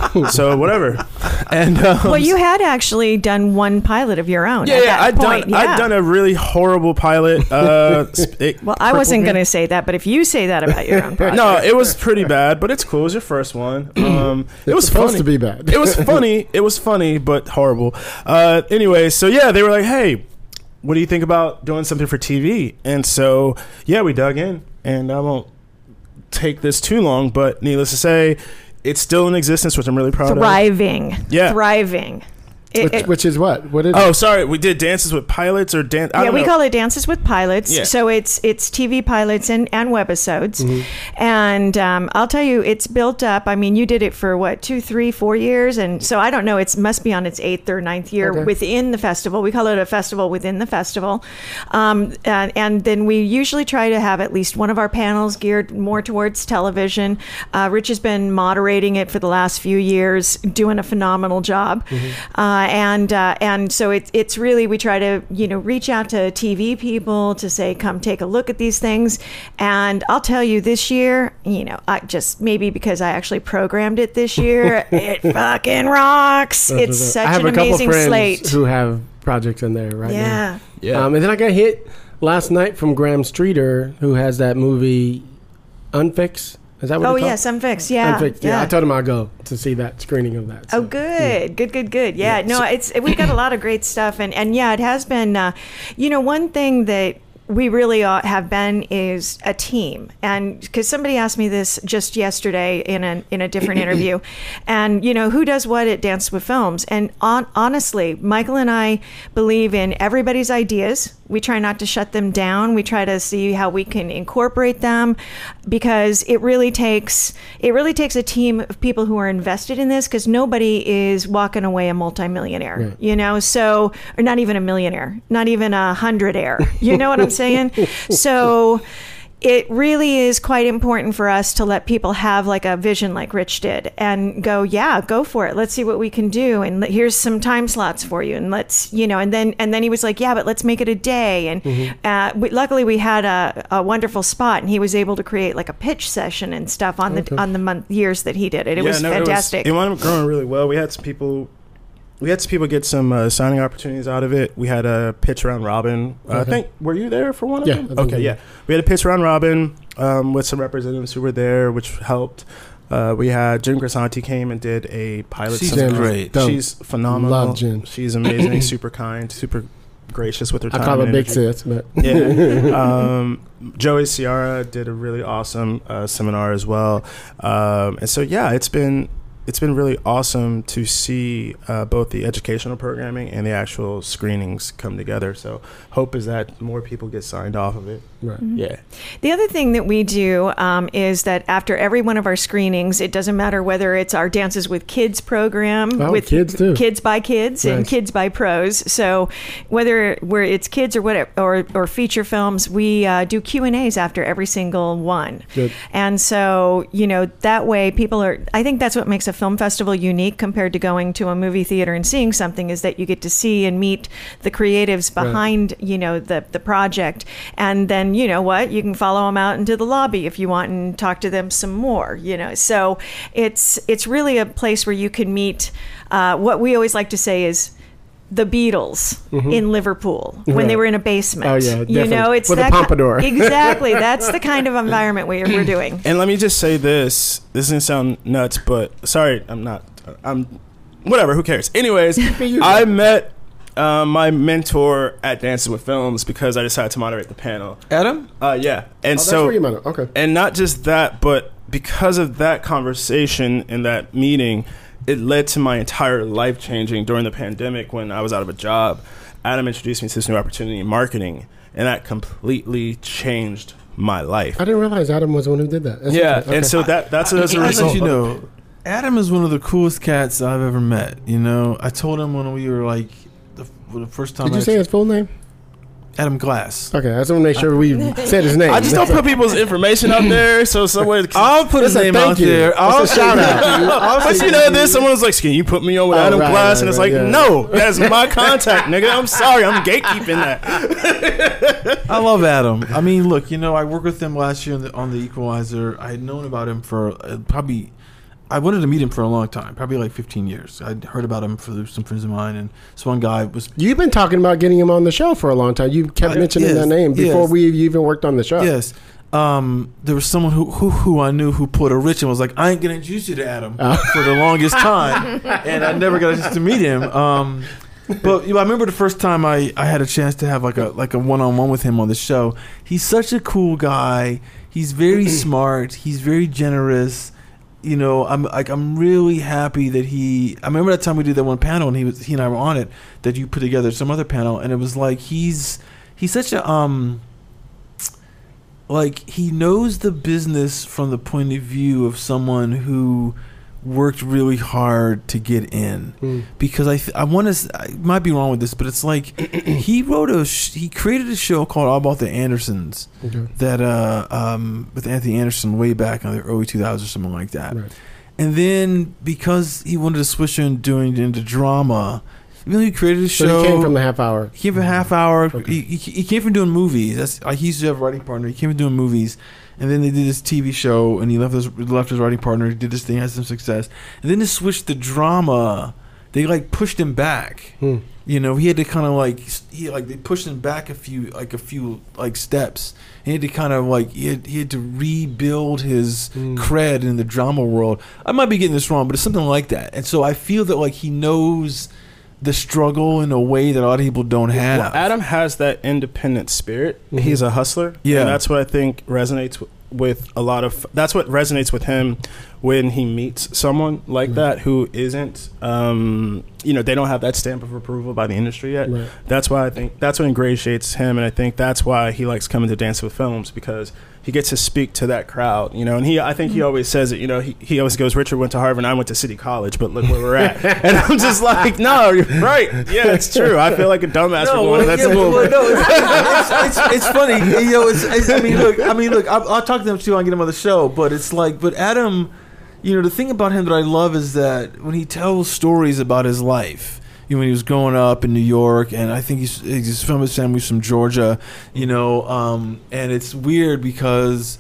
So whatever. And um, well, you had actually done one pilot of your own. Yeah, at yeah, that I'd point. done yeah. I'd done a really horrible pilot. Uh, it well, I wasn't going to say that, but if you say that about your own project, no, it was pretty bad, but it's cool. It was your first one. Um, it It's was supposed funny. to be bad. It was funny. It was funny, but horrible. Uh, anyway, so yeah, they were like, "Hey, what do you think about doing something for T V?" And so, yeah, we dug in, and I won't take this too long, but needless to say, it's still in existence, which I'm really proud thriving, of. Yeah, thriving. It, which, it, which is what? What is? Oh, sorry. We did dances with pilots or dance. yeah, we call it Dances with Pilots. Yeah. So it's it's T V pilots and, and webisodes. Mm-hmm. And um, I'll tell you, it's built up. I mean, you did it for what, two, three, four years? And so I don't know, it must be on its eighth or ninth year Okay. within the festival. We call it a festival within the festival. Um, and, and then we usually try to have at least one of our panels geared more towards television. Uh, Rich has been moderating it for the last few years, doing a phenomenal job. Mm-hmm. Uh, and uh, and so it's it's really, we try to, you know, reach out to T V people to say, come take a look at these things. And I'll tell you, this year, you know, I just maybe because I actually programmed it this year, it fucking rocks. It's such I have an a couple amazing friends slate. who have projects in there right now. Yeah. Yeah. Um, and then I got hit last night from Graham Streeter, who has that movie Unfix. Is that what Oh it's called? yes, Unfixed. Yeah. Unfixed. Yeah. I told him I'll go to see that screening of that. Oh, so, good, good, good, good. Yeah, Yeah. no, So- it's we've got a lot of great stuff, and and yeah, it has been. Uh, you know, one thing that we really uh, have been is a team, and because somebody asked me this just yesterday in a in a different interview, and you know, who does what at Dance with Films, and on, honestly, Michael and I believe in everybody's ideas. We try not to shut them down. We try to see how we can incorporate them, because it really takes it really takes a team of people who are invested in this, because nobody is walking away a multimillionaire, Right. you know, so, or not even a millionaire, not even a hundredaire, you know what I'm saying? So it really is quite important for us to let people have like a vision like Rich did and go, yeah, go for it. Let's see what we can do. And let- here's some time slots for you. And let's, you know, and then, and then he was like, yeah, but let's make it a day. And Mm-hmm. uh, we, luckily we had a, a wonderful spot, and he was able to create like a pitch session and stuff on the, on the month, years that he did it. It was no, fantastic. It, was, it wound up growing really well. We had some people. We had some people get some uh, signing opportunities out of it. We had a pitch round robin. Uh, I Okay. think, were you there for one of Yeah, them? I think Okay, so. yeah. We had a pitch round robin um, with some representatives who were there, which helped. Uh, we had Jen Grisanti came and did a pilot. She's seminar. great. Dope. She's phenomenal. Love Jen. She's amazing, super kind, super gracious with her I time. call her and Big energy. Sis, but Yeah. um, Joey Ciara did a really awesome uh, seminar as well. Um, and so, yeah, it's been it's been really awesome to see uh, both the educational programming and the actual screenings come together. So hope is that more people get signed off of it. right. Yeah. The other thing that we do um, is that after every one of our screenings, it doesn't matter whether it's our Dances with Kids program Oh, with kids too. Kids by Kids and Nice. Kids by Pros. So whether where it's kids or whatever, or, or feature films, we uh, do Q and A's after every single one. Good. And so, you know, that way people are, I think that's what makes a film festival unique compared to going to a movie theater and seeing something, is that you get to see and meet the creatives behind, you know, the, the project. And then, you know what, you can follow them out into the lobby if you want and talk to them some more, you know. So it's, it's really a place where you can meet, uh, what we always like to say is, the Beatles in Liverpool when Right. they were in a basement. Oh, yeah, you definitely. know, it's With a that ki- pompadour. exactly. That's the kind of environment we, we're doing. And let me just say this. This doesn't sound nuts, but sorry, I'm not. I'm whatever. Who cares? Anyways, I met uh, my mentor at Dances with Films because I decided to moderate the panel. Adam? Uh, yeah, and Oh, that's so where you met her. Okay. and not just that, but because of that conversation and that meeting, it led to my entire life changing during the pandemic when I was out of a job. Adam introduced me to this new opportunity in marketing, and that completely changed my life. I didn't realize Adam was the one who did that. That's Yeah, interesting. and Okay. so that that's as a I let result. you know, Adam is one of the coolest cats I've ever met. You know, I told him when we were like the, the first time. Did you I say his full name? Adam Glass. Okay, I just want to make sure we said his name. I just don't put people's information out there, so someone. I'll put his name out you. there. I'll It's a shout out. But you know this, someone was like, "Can you put me on with Oh, Adam right, Glass?" right, and it's right, like, yeah. "No, that's my contact, nigga. I'm sorry, I'm gatekeeping that." I love Adam. I mean, look, you know, I worked with him last year on the, on the Equalizer. I had known about him for uh, probably. I wanted to meet him for a long time, probably like fifteen years. I'd heard about him for some friends of mine, and this one guy was. You've been talking about getting him on the show for a long time. You kept Uh, mentioning yes, that name before yes. we even worked on the show. Yes. Um, there was someone who, who who I knew who pulled a rich and was like, I ain't gonna introduce you to Adam Oh. for the longest time, and I never got a chance to meet him. Um, but you know, I remember the first time I, I had a chance to have like a like a one on one with him on the show. He's such a cool guy. He's very smart. He's very generous. You know, I'm like I'm really happy that he. I remember that time we did that one panel, and he was he and I were on it. That you put together some other panel, and it was like he's he's such a um. Like he knows the business from the point of view of someone who worked really hard to get in. Mm. Because I th- I want to I might be wrong with this, but it's like he wrote a sh- he created a show called All About the Andersons Okay. that uh um with Anthony Anderson way back in the early two thousands or something like that. Right. And then because he wanted to switch into doing into drama, even though he created a show, So he came from the half hour. he came from half hour. Okay. He, he, he came from doing movies. That's like he used to have a writing partner. He came from doing movies, and then they did this T V show, and he left his left his writing partner. He did this thing, had some success, and then to switch to drama, they like pushed him back. Hmm. You know, he had to kind of like he like they pushed him back a few like a few like steps. He had to kind of like he had, he had to rebuild his Mm. cred in the drama world. I might be getting this wrong, but it's something like that. And so I feel that like he knows the struggle in a way that a lot of people don't have. Well, Adam has that independent spirit. Mhm. He's a hustler. Yeah. And that's what I think resonates w- with a lot of, that's what resonates with him when he meets someone like Right. that who isn't, um, you know, they don't have that stamp of approval by the industry yet. Right. That's why I think, that's what ingratiates him. And I think that's why he likes coming to Dance with Films, because he gets to speak to that crowd, you know, and he, I think he always says it, you know, he, he always goes, Richard went to Harvard and I went to City College, but look where we're at. And I'm just like, no, you're right. Yeah, it's true. I feel like a dumbass for going, that's yeah, a little well, bit. no, it's, it's, it's, it's funny. You know, it's, it's, I mean, look, I mean, look, I'll, I'll talk to them too. I'll get him on the show, but it's like, but Adam, you know, the thing about him that I love is that when he tells stories about his life, you know, when he was growing up in New York, and I think he's he's from his family's from Georgia, you know, um, and it's weird because.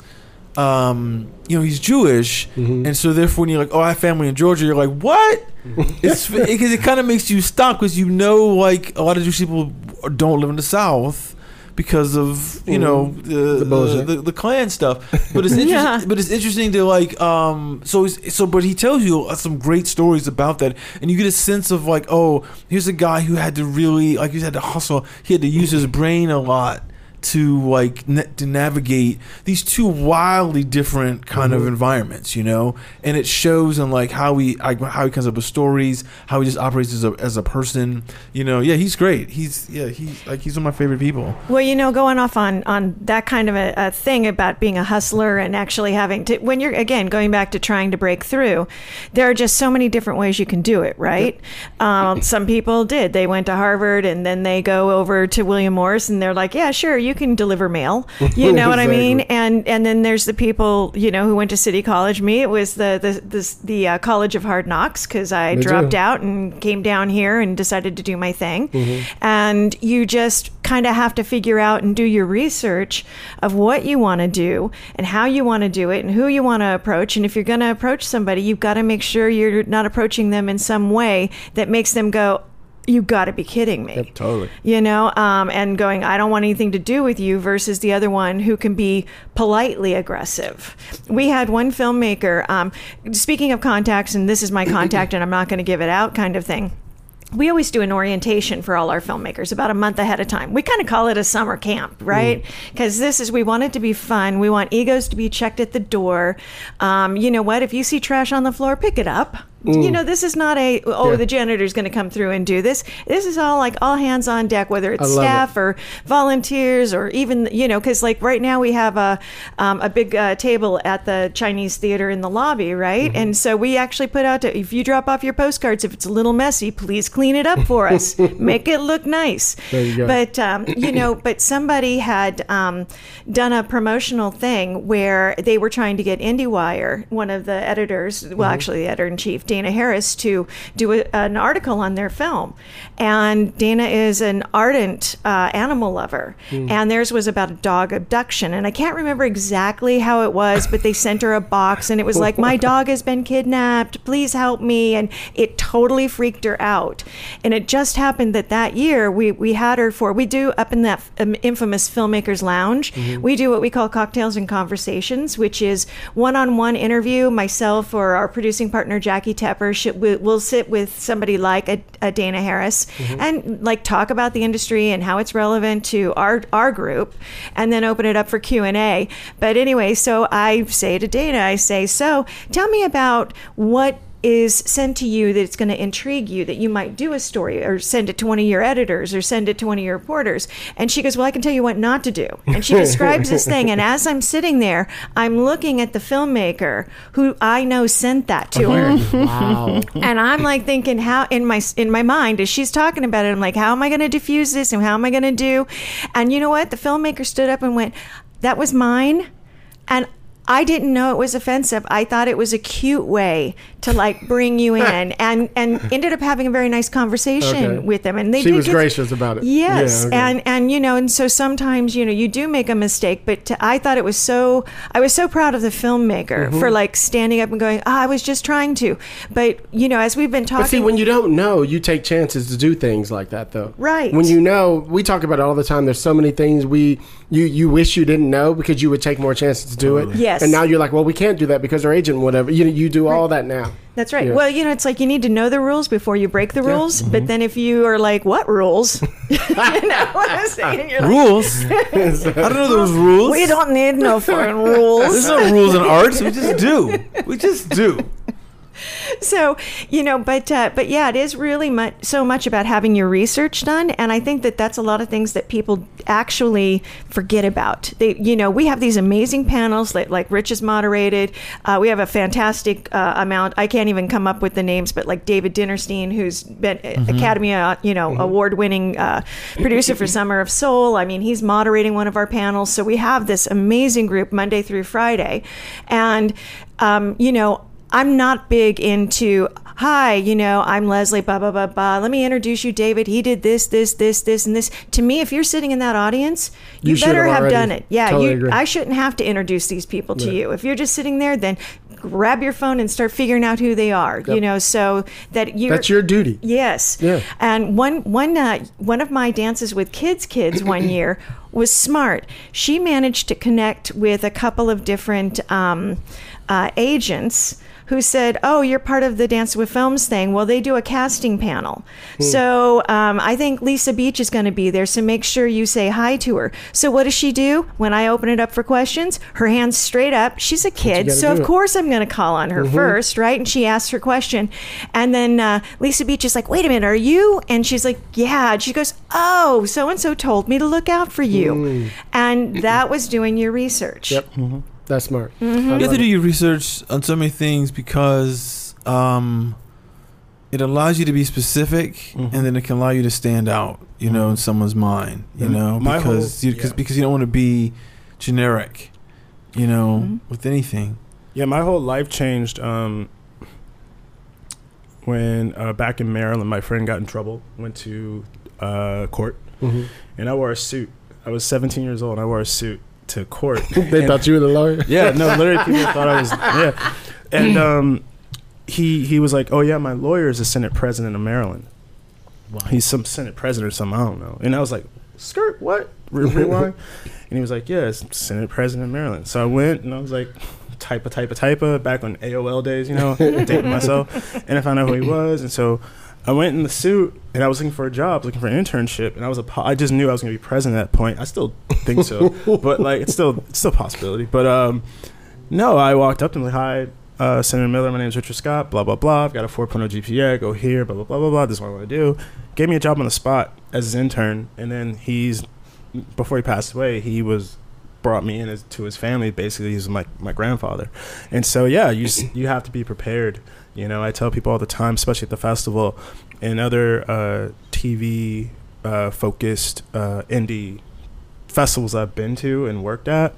Um, you know, he's Jewish, Mhm. and so therefore, when you're like, "Oh, I have family in Georgia," you're like, "What?" It's because it kind of makes you stop because you know, like a lot of Jewish people don't live in the South because of you know the The the, bullshit. the, the Klan stuff. But it's interesting. Yeah. But it's interesting to like, um, so he's, so, but he tells you some great stories about that, and you get a sense of like, oh, here's a guy who had to really like he had to hustle. He had to use his brain a lot to like na- to navigate these two wildly different kind of environments, you know, and it shows in like how he like, how he comes up with stories, how he just operates as a as a person, you know. Yeah, he's great. He's yeah, he's like he's one of my favorite people. Well, you know, going off on, on that kind of a, a thing about being a hustler and actually having to, when you're, again, going back to trying to break through, there are just so many different ways you can do it, right? Um, some people did. They went to Harvard and then they go over to William Morris and they're like, yeah, sure, you can deliver mail. You know what I mean? Exactly. And and then there's the people, you know, who went to City College. Me, it was the, the, the, the uh, College of Hard Knocks because I Me dropped too. out and came down here and decided to do my thing. And you just kind of have to figure out and do your research of what you want to do and how you want to do it and who you want to approach. And if you're going to approach somebody, you've got to make sure you're not approaching them in some way that makes them go, you got to be kidding me. Yep, totally. You know, um, and going, I don't want anything to do with you versus the other one who can be politely aggressive. We had one filmmaker, um, speaking of contacts, and this is my contact and I'm not going to give it out kind of thing. We always do an orientation for all our filmmakers about a month ahead of time. We kind of call it a summer camp, right? Because this is, we want it to be fun. We want egos to be checked at the door. Um, you know what? If you see trash on the floor, pick it up. Mm. You know, this is not a, oh, Yeah. the janitor's going to come through and do this. This is all like all hands on deck, whether it's I love staff it. or volunteers or even, you know, because like right now we have a, um, a big uh, table at the Chinese theater in the lobby, right? Mm-hmm. And so we actually put out, to, if you drop off your postcards, if it's a little messy, please clean it up for us. Make it look nice. There you go. But, um, you know, but somebody had um, done a promotional thing where they were trying to get IndieWire, one of the editors, well, Mm-hmm. actually the editor-in-chief, Dana Harris, to do a, an article on their film. And Dana is an ardent uh, animal lover. Hmm. And theirs was about a dog abduction. And I can't remember exactly how it was, but they sent her a box and it was like, my dog has been kidnapped. Please help me. And it totally freaked her out. And it just happened that that year we, we had her for, we do up in that um, infamous Filmmakers Lounge, Mm-hmm. we do what we call Cocktails and Conversations, which is one-on-one interview. Myself or our producing partner, Jackie Tepper, should, we, we'll sit with somebody like a, a Dana Harris Mm-hmm. and like talk about the industry and how it's relevant to our our group, and then open it up for Q and A. But anyway, so I say to Dana, I say, so tell me about what is sent to you that's going to intrigue you, that you might do a story or send it to one of your editors or send it to one of your reporters. And she goes, well, I can tell you what not to do. And she describes this thing. And as I'm sitting there, I'm looking at the filmmaker who I know sent that to her. Wow. And I'm like thinking, how in my in my mind as she's talking about it, I'm like, how am I going to diffuse this and how am I going to do? And you know what? The filmmaker stood up and went, that was mine. And I didn't know it was offensive. I thought it was a cute way to like bring you in, and and ended up having a very nice conversation Okay. with them. And they She did was get- gracious about it. Yes, Yeah, okay. and and you know, and so sometimes you know you do make a mistake, but to, I thought it was so. I was so proud of the filmmaker Mm-hmm. for like standing up and going, oh, I was just trying to. But you know, as we've been talking, But see, when you don't know, you take chances to do things like that, though. Right. When you know, we talk about it all the time. There's so many things we you you wish you didn't know because you would take more chances to do it. Yes. And now you're like, well, we can't do that because our agent, whatever. You you do all that now. That's right. Yeah. Well, you know, it's like you need to know the rules before you break the rules. Mm-hmm. But then if you are like, what rules? you know what I'm saying? You're like, Rules? I don't know those rules. we don't need no fucking rules. There's no rules in arts. We just do. We just do. So, you know, but uh, but yeah, it is really much, so much about having your research done, and I think that that's a lot of things that people actually forget about. They, you know, we have these amazing panels like, like Rich is moderated. Uh, we have a fantastic uh, amount. I can't even come up with the names, but like David Dinnerstein, who's been Mm-hmm. Academy, uh, you know, award-winning uh, producer for Summer of Soul. I mean, he's moderating one of our panels. So we have this amazing group Monday through Friday, and um, you know. I'm not big into, hi, you know, I'm Leslie, blah, blah, blah, blah. Let me introduce you, David. He did this, this, this, this, and this. To me, if you're sitting in that audience, you, You should better have have already. done it. Yeah, Totally you, agree. I shouldn't have to introduce these people to you. If you're just sitting there, then grab your phone and start figuring out who they are, you know, so that you're... That's your duty. Yes. Yeah. And one one uh, one of my dances with kids kids one year was smart. She managed to connect with a couple of different um, uh, agents who said, oh, you're part of the Dance with Films thing. Well, they do a casting panel. So um, I think Lisa Beach is going to be there, so make sure you say hi to her. So what does she do? When I open it up for questions, her hand's straight up. She's a kid, gotta so do of it. course I'm going to call on her first, right? And she asks her question. And then uh, Lisa Beach is like, wait a minute, are you? And she's like, yeah. And she goes, oh, so-and-so told me to look out for you. And that was doing your research. Yep. That's smart. I You have love to do it. your research on so many things because um, it allows you to be specific, and then it can allow you to stand out, you know, in someone's mind, you And know, my because whole- you, cause, yeah. because you don't want to be generic, you know, with anything. Yeah, my whole life changed um, when uh, back in Maryland, my friend got in trouble, went to uh, court, Mhm. and I wore a suit. I was seventeen years old, and I wore a suit to court. They And- thought you were the lawyer. yeah, no, literally people thought I was, yeah. And um, he he was like, oh, yeah, my lawyer is the Senate president of Maryland. He's some Senate president or something, I don't know. And I was like, skirt, what? Re- Rewind? And he was like, yeah, it's Senate president of Maryland. So I went, and I was like, type a type a type a back on A O L days, you know, dating myself. And I found out who he was. And so I went in the suit, and I was looking for a job, looking for an internship. And I was a, po- I just knew I was going to be president at that point. I still think so. But, like, it's still it's still a possibility. But, um, no, I walked up to him like, hi, uh, Senator Miller. My name is Richard Scott. Blah blah blah. I've got a four point oh G P A. I go here. Blah blah blah blah blah. This is what I want to do. Gave me a job on the spot as his intern, and then he's before he passed away, he was brought me in as, to his family. Basically, he's my my grandfather, and so yeah, you you have to be prepared. You know, I tell people all the time, especially at the festival and other uh, T V uh, focused uh, indie festivals I've been to and worked at.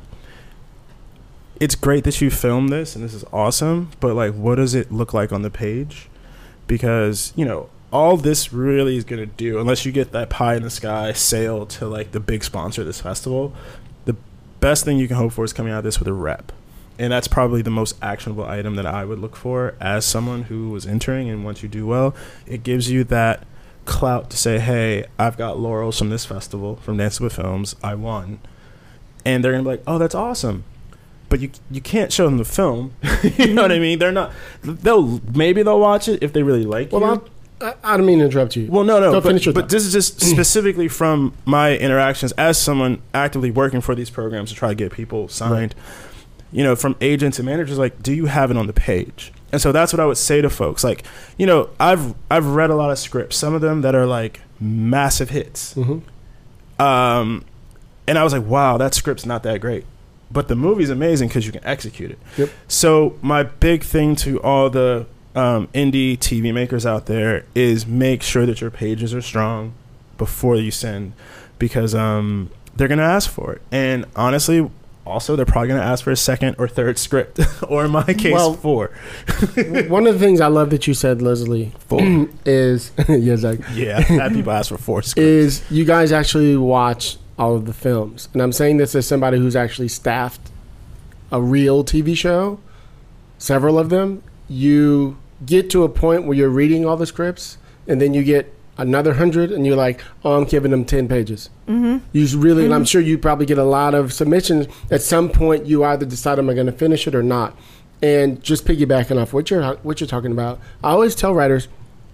It's great that you filmed this and this is awesome, but like, what does it look like on the page? Because, you know, all this really is going to do, unless you get that pie in the sky sale to like the big sponsor of this festival, the best thing you can hope for is coming out of this with a rep. And that's probably the most actionable item that I would look for as someone who was entering. And once you do well, it gives you that clout to say, hey, I've got laurels from this festival, from Dancing with Films. I won. And they're going to be like, oh, that's awesome. But you you can't show them the film. You know what I mean? They're not, they'll, maybe they'll watch it if they really like well, you. I, I don't mean to interrupt you. Well, no, no. Go but, finish your but thought. this is just specifically from my interactions as someone actively working for these programs to try to get people signed. Right. You know, from agents and managers, like, do you have it on the page? And so that's what I would say to folks. Like, you know, I've I've read a lot of scripts, some of them that are like massive hits. Mm-hmm. Um, and I was like, wow, that script's not that great. But the movie's amazing because you can execute it. Yep. So my big thing to all the um, indie T V makers out there is make sure that your pages are strong before you send, because um, they're going to ask for it. And honestly, also, they're probably going to ask for a second or third script, or in my case, well, four. One of the things I love that you said, Leslie, four. is yeah, Zach. Yeah, I've had people ask for four scripts. Is you guys actually watch all of the films, and I'm saying this as somebody who's actually staffed a real T V show, several of them. You get to a point where you're reading all the scripts, and then you get another hundred, and you're like, oh, I'm giving them ten pages. Mm-hmm. You really, mm-hmm. and I'm sure you probably get a lot of submissions. At some point, you either decide, am I going to finish it or not? And just piggybacking off what you're what you're talking about, I always tell writers,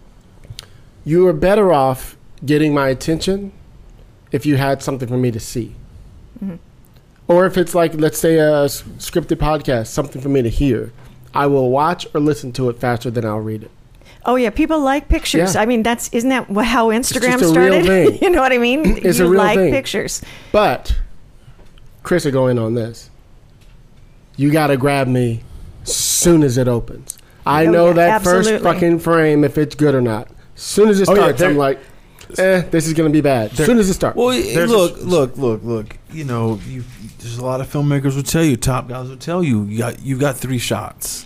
you are better off getting my attention if you had something for me to see. Mm-hmm. Or if it's like, let's say a scripted podcast, something for me to hear. I will watch or listen to it faster than I'll read it. Oh yeah, people like pictures. Yeah. I mean, that's isn't that how Instagram it's just a started? Real thing. You know what I mean? It's you a real like thing. Pictures. But Chris will go in on this. You got to grab me as soon as it opens. I oh, know yeah, that absolutely. first fucking frame, if it's good or not. As soon as it starts, oh, yeah, I'm like, eh, this is going to be bad. As soon as it starts. Well, look, look, look, look. You know, you, there's a lot of filmmakers will tell you, top guys will tell you, you got you got three shots.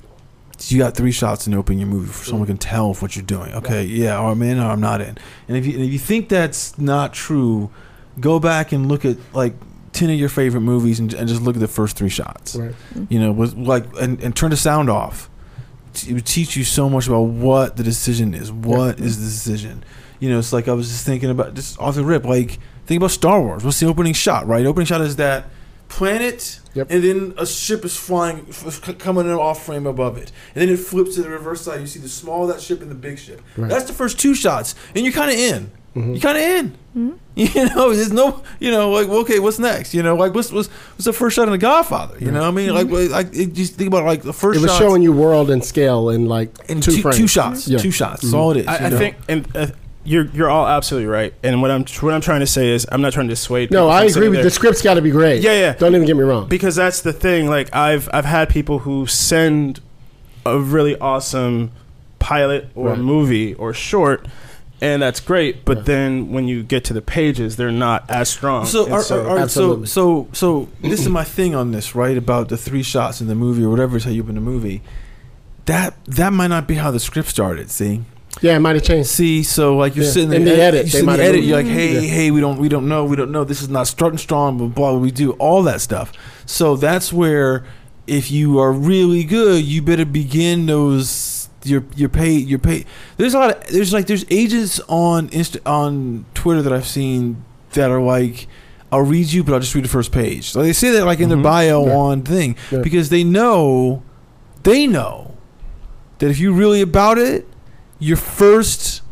You got three shots in opening your movie before someone can tell what you're doing. Okay, yeah, or I'm in or I'm not in. And if you and if you think that's not true, go back and look at like ten of your favorite movies and, and just look at the first three shots. Right. You know, was like and, and turn the sound off. It would teach you so much about what the decision is. What yeah. is the decision? You know, it's like I was just thinking about just off the rip. Like think about Star Wars. What's the opening shot? Right, opening shot is that planet, yep. and then a ship is flying, f- coming in off frame above it, and then it flips to the reverse side. You see the small of that ship and the big ship. Right. That's the first two shots, and you're kind of in. Mm-hmm. You're kind of in. Mm-hmm. You know, there's no, you know, like okay, what's next? You know, like what's what's, what's the first shot in The Godfather? You right. know, what I mean, mm-hmm. like like it, just think about like the first. It was shots, showing you world and scale in like in two, two, frames. two shots, yeah. two shots. That's mm-hmm. all it is. I, I think and. Uh, You're you're all absolutely right, and what I'm what I'm trying to say is I'm not trying to dissuade. No, I agree with there. The script's got to be great. Yeah, yeah. Don't even get me wrong. Because that's the thing. Like I've I've had people who send a really awesome pilot or right. movie or short, and that's great. But yeah. then when you get to the pages, they're not as strong. So are, so, are, are, so so so this is my thing on this, right? About the three shots in the movie or whatever is how you open the movie. That that might not be how the script started. See. Yeah, it might have changed. See, so like you're yeah. sitting in the ed- edit, you're sitting in the edit, you're like, hey, yeah. hey, we don't, we don't know, we don't know. This is not starting strong, blah blah. We do all that stuff. So that's where, if you are really good, you better begin those your your pay your pay. There's a lot of there's like there's agents on Insta, on Twitter that I've seen that are like, I'll read you, but I'll just read the first page. So they say that like in mm-hmm. their bio yeah. on thing yeah. because they know, they know that if you're really about it. Your first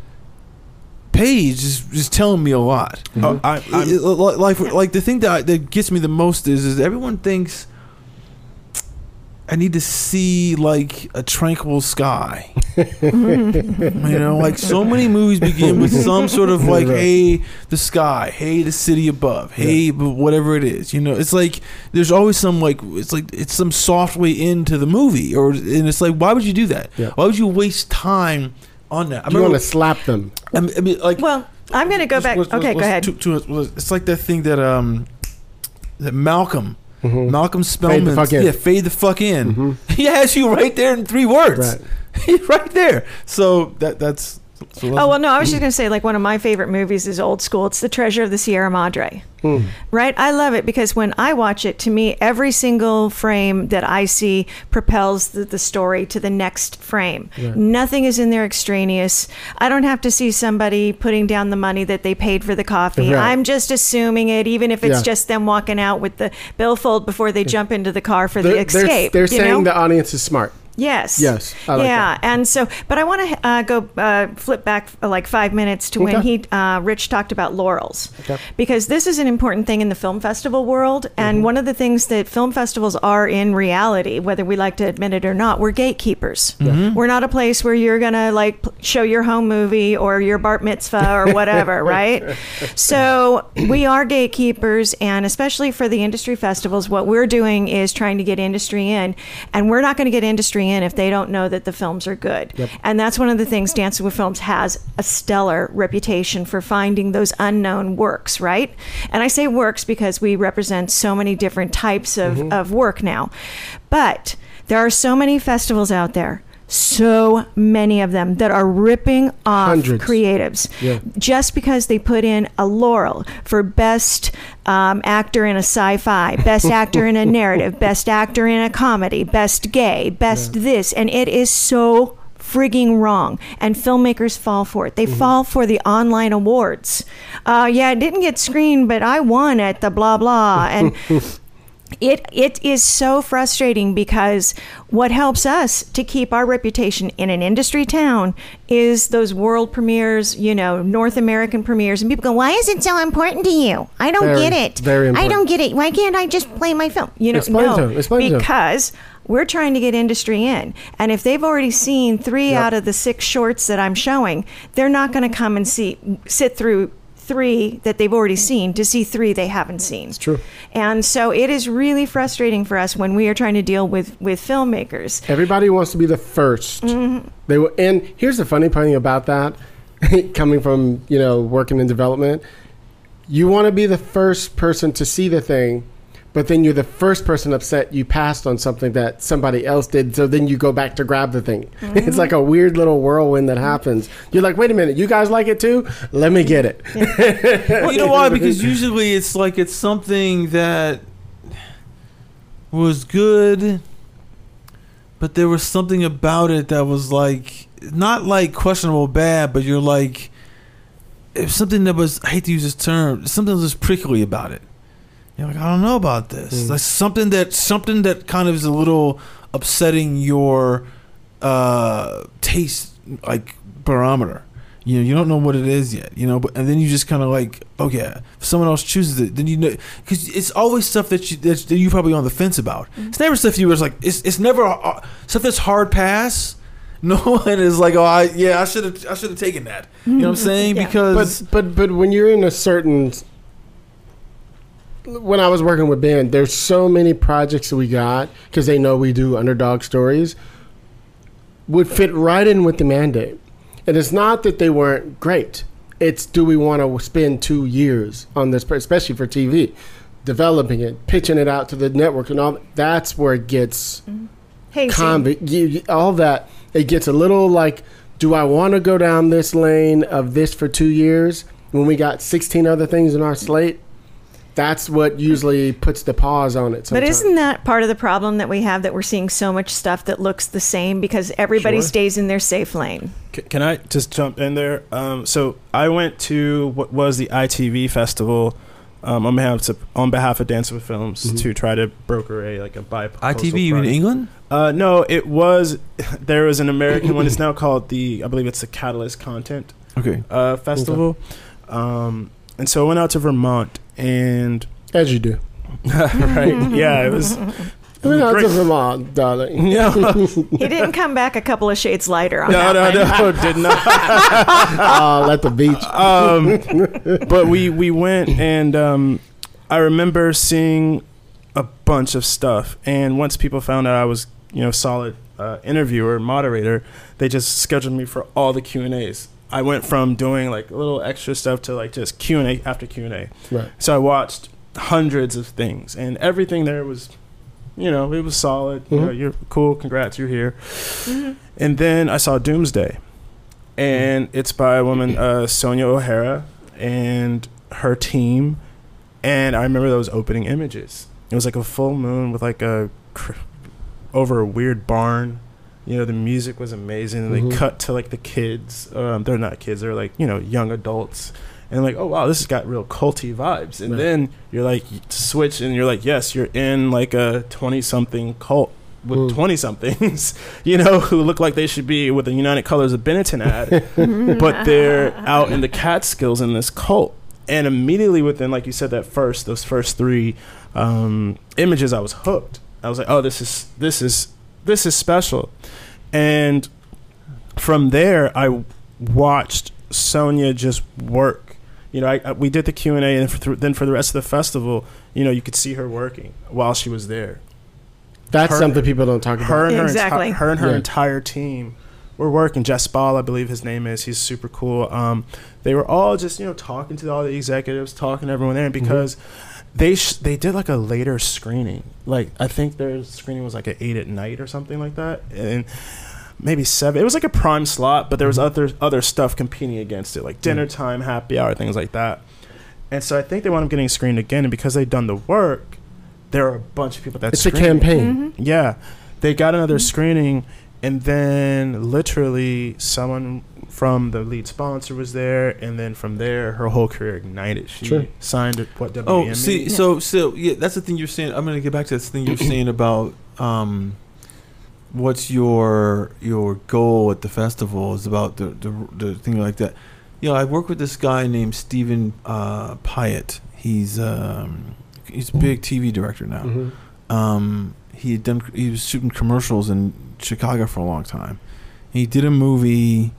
page is just telling me a lot. Mm-hmm. Oh, I, it, like, like the thing that I, that gets me the most is is everyone thinks I need to see like a tranquil sky. You know, like so many movies begin with some sort of like, hey, the sky, hey, the city above, hey, yeah. whatever it is. You know, it's like there's always some like it's like it's some soft way into the movie, or and it's like, why would you do that? Yeah. Why would you waste time on that? I you want to slap them? I mean, I mean like, well, I'm going to go back. What's, okay, what's, go ahead. To, to, it's like that thing that um that Malcolm. Mm-hmm. Malcolm fade Spellman, the fuck in. yeah, fade the fuck in. Mm-hmm. He has you right there in three words, right, right there. So that that's. So oh well, no, I was just gonna say like one of my favorite movies is old school. It's The Treasure of the Sierra Madre. Mm. Right, I love it because when I watch it, to me, every single frame that I see propels the, the story to the next frame. Right. Nothing is in there extraneous. I don't have to see somebody putting down the money that they paid for the coffee. Right. I'm just assuming it, even if it's yeah. just them walking out with the billfold before they jump into the car for they're, the escape. They're, they're saying know? the audience is smart. Yes. Yes. I like yeah. that. And so, but I want to uh, go uh, flip back uh, like five minutes to okay. when he, uh, Rich talked about laurels, okay. because this is an important thing in the film festival world. And mm-hmm. one of the things that film festivals are in reality, whether we like to admit it or not, we're gatekeepers. Mm-hmm. We're not a place where you're going to like show your home movie or your bar mitzvah or whatever, right? So we are gatekeepers, and especially for the industry festivals, what we're doing is trying to get industry in, and we're not going to get industry in if they don't know that the films are good. Yep. And that's one of the things Dancing with Films has a stellar reputation for, finding those unknown works, right? And I say works because we represent so many different types of, mm-hmm. of work now. But there are so many festivals out there, so many of them, that are ripping off Hundreds. creatives yeah. just because they put in a laurel for best um, actor in a sci-fi, best actor in a narrative, best actor in a comedy, best gay, best yeah. this, and it is so frigging wrong, and filmmakers fall for it. They mm-hmm. fall for the online awards. Uh, yeah, it didn't get screened, but I won at the blah blah, and It it is so frustrating, because what helps us to keep our reputation in an industry town is those world premieres, you know, North American premieres, and people go, "Why is it so important to you? I don't very, get it. Very important. I don't get it. Why can't I just play my film?" You know, Explain no, to them. Explain because to them. We're trying to get industry in, and if they've already seen three yep. out of the six shorts that I'm showing, they're not going to come and see sit through three that they've already seen to see three they haven't seen. It's true. And so it is really frustrating for us when we are trying to deal with, with filmmakers. Everybody wants to be the first. Mm-hmm. They will, and here's the funny thing about that, coming from, you know, working in development, you want to be the first person to see the thing, but then you're the first person upset you passed on something that somebody else did, so then you go back to grab the thing. Mm-hmm. It's like a weird little whirlwind that happens. You're like, wait a minute, you guys like it too? Let me get it. Yeah. Well, you know why? Because usually it's like it's something that was good, but there was something about it that was like, not like questionable bad, but you're like, it was something that was, I hate to use this term, something that was prickly about it. You're like, I don't know about this. Mm. Like something that something that kind of is a little upsetting your uh, taste, like barometer. You know, you don't know what it is yet. You know, but and then you just kind of like, okay, if someone else chooses it, then you know, because it's always stuff that you that you probably on the fence about. Mm. It's never stuff you was like. It's it's never uh, stuff that's hard pass. No one is like, oh, I, yeah, I should have I should have taken that. You know what I'm saying? Yeah. Because but but but when you're in a certain when I was working with Ben, there's so many projects that we got, because they know we do underdog stories, would fit right in with the mandate. And it's not that they weren't great. It's, do we want to spend two years on this, especially for T V, developing it, pitching it out to the network and all. That's where it gets hey, conv- all that. It gets a little like, do I want to go down this lane of this for two years when we got sixteen other things in our slate? That's what usually puts the pause on it sometimes. But isn't that part of the problem that we have, that we're seeing so much stuff that looks the same because everybody sure. stays in their safe lane? C- can I just jump in there? Um, so I went to what was the I T V festival um, on behalf of, on behalf of Dancing with Films mm-hmm. to try to broker a like a buy. I T V in England? Uh, no, it was. There was an American one. It's now called the, I believe it's the Catalyst Content okay. uh, Festival. Okay. Um, and so I went out to Vermont. And as you do, right? Yeah, it was. I mean, Great. that's a mom, darling. Yeah. He didn't come back a couple of shades lighter on No, that no, one. no, did not. Oh, at the beach. Um, but we we went, and um, I remember seeing a bunch of stuff. And once people found out I was, you know, solid uh, interviewer, moderator, they just scheduled me for all the Q and A's. I went from doing like a little extra stuff to like just Q and A after Q and A. Right. So I watched hundreds of things, and everything there was, you know, it was solid. You Mhm. know, you're cool. Congrats, you're here. Mhm. And then I saw Doomsday, and it's by a woman, uh, Sonia O'Hara, and her team. And I remember those opening images. It was like a full moon with like a cr- over a weird barn. You know, the music was amazing. And Mhm. they cut to like the kids. Um, they're not kids. They're like, you know, young adults. And like, oh wow, this has got real culty vibes. And Right. then you're like, you switch, and you're like, yes, you're in like a twenty-something cult with Mm. twenty-somethings, you know, who look like they should be with the United Colors of Benetton ad, but they're out in the Catskills in this cult. And immediately within, like you said, that first, those first three um, images, I was hooked. I was like, oh, this is this is this is special. And from there, I watched Sonia just work. You know, I, I, we did the Q and A, and for th- then for the rest of the festival, you know, you could see her working while she was there. That's her- something people don't talk about. Her and her, Exactly. enti- her and her Yeah. entire team were working. Jess Ball, I believe his name is. He's super cool. Um, they were all just, you know, talking to all the executives, talking to everyone there, and because they sh- they did like a later screening. Like I think their screening was like at eight at night or something like that, and maybe seven. It was like a prime slot, but there was other other stuff competing against it, like dinner time, happy hour, things like that. And so I think they wound up getting screened again, and because they'd done the work, there are a bunch of people that It's a screened. campaign. Mm-hmm. Yeah, they got another screening, and then literally someone from the lead sponsor was there, and then from there, her whole career ignited. She Sure. signed it. What W M E? Oh, see, so so yeah, that's the thing you're saying. I'm gonna get back to this thing you're saying about um, what's your your goal at the festival is about the the, the thing like that. You know, I work with this guy named Stephen uh, Pyatt. He's um, he's a big T V director now. Mhm. Um, he had done he was shooting commercials in Chicago for a long time. He did a movie,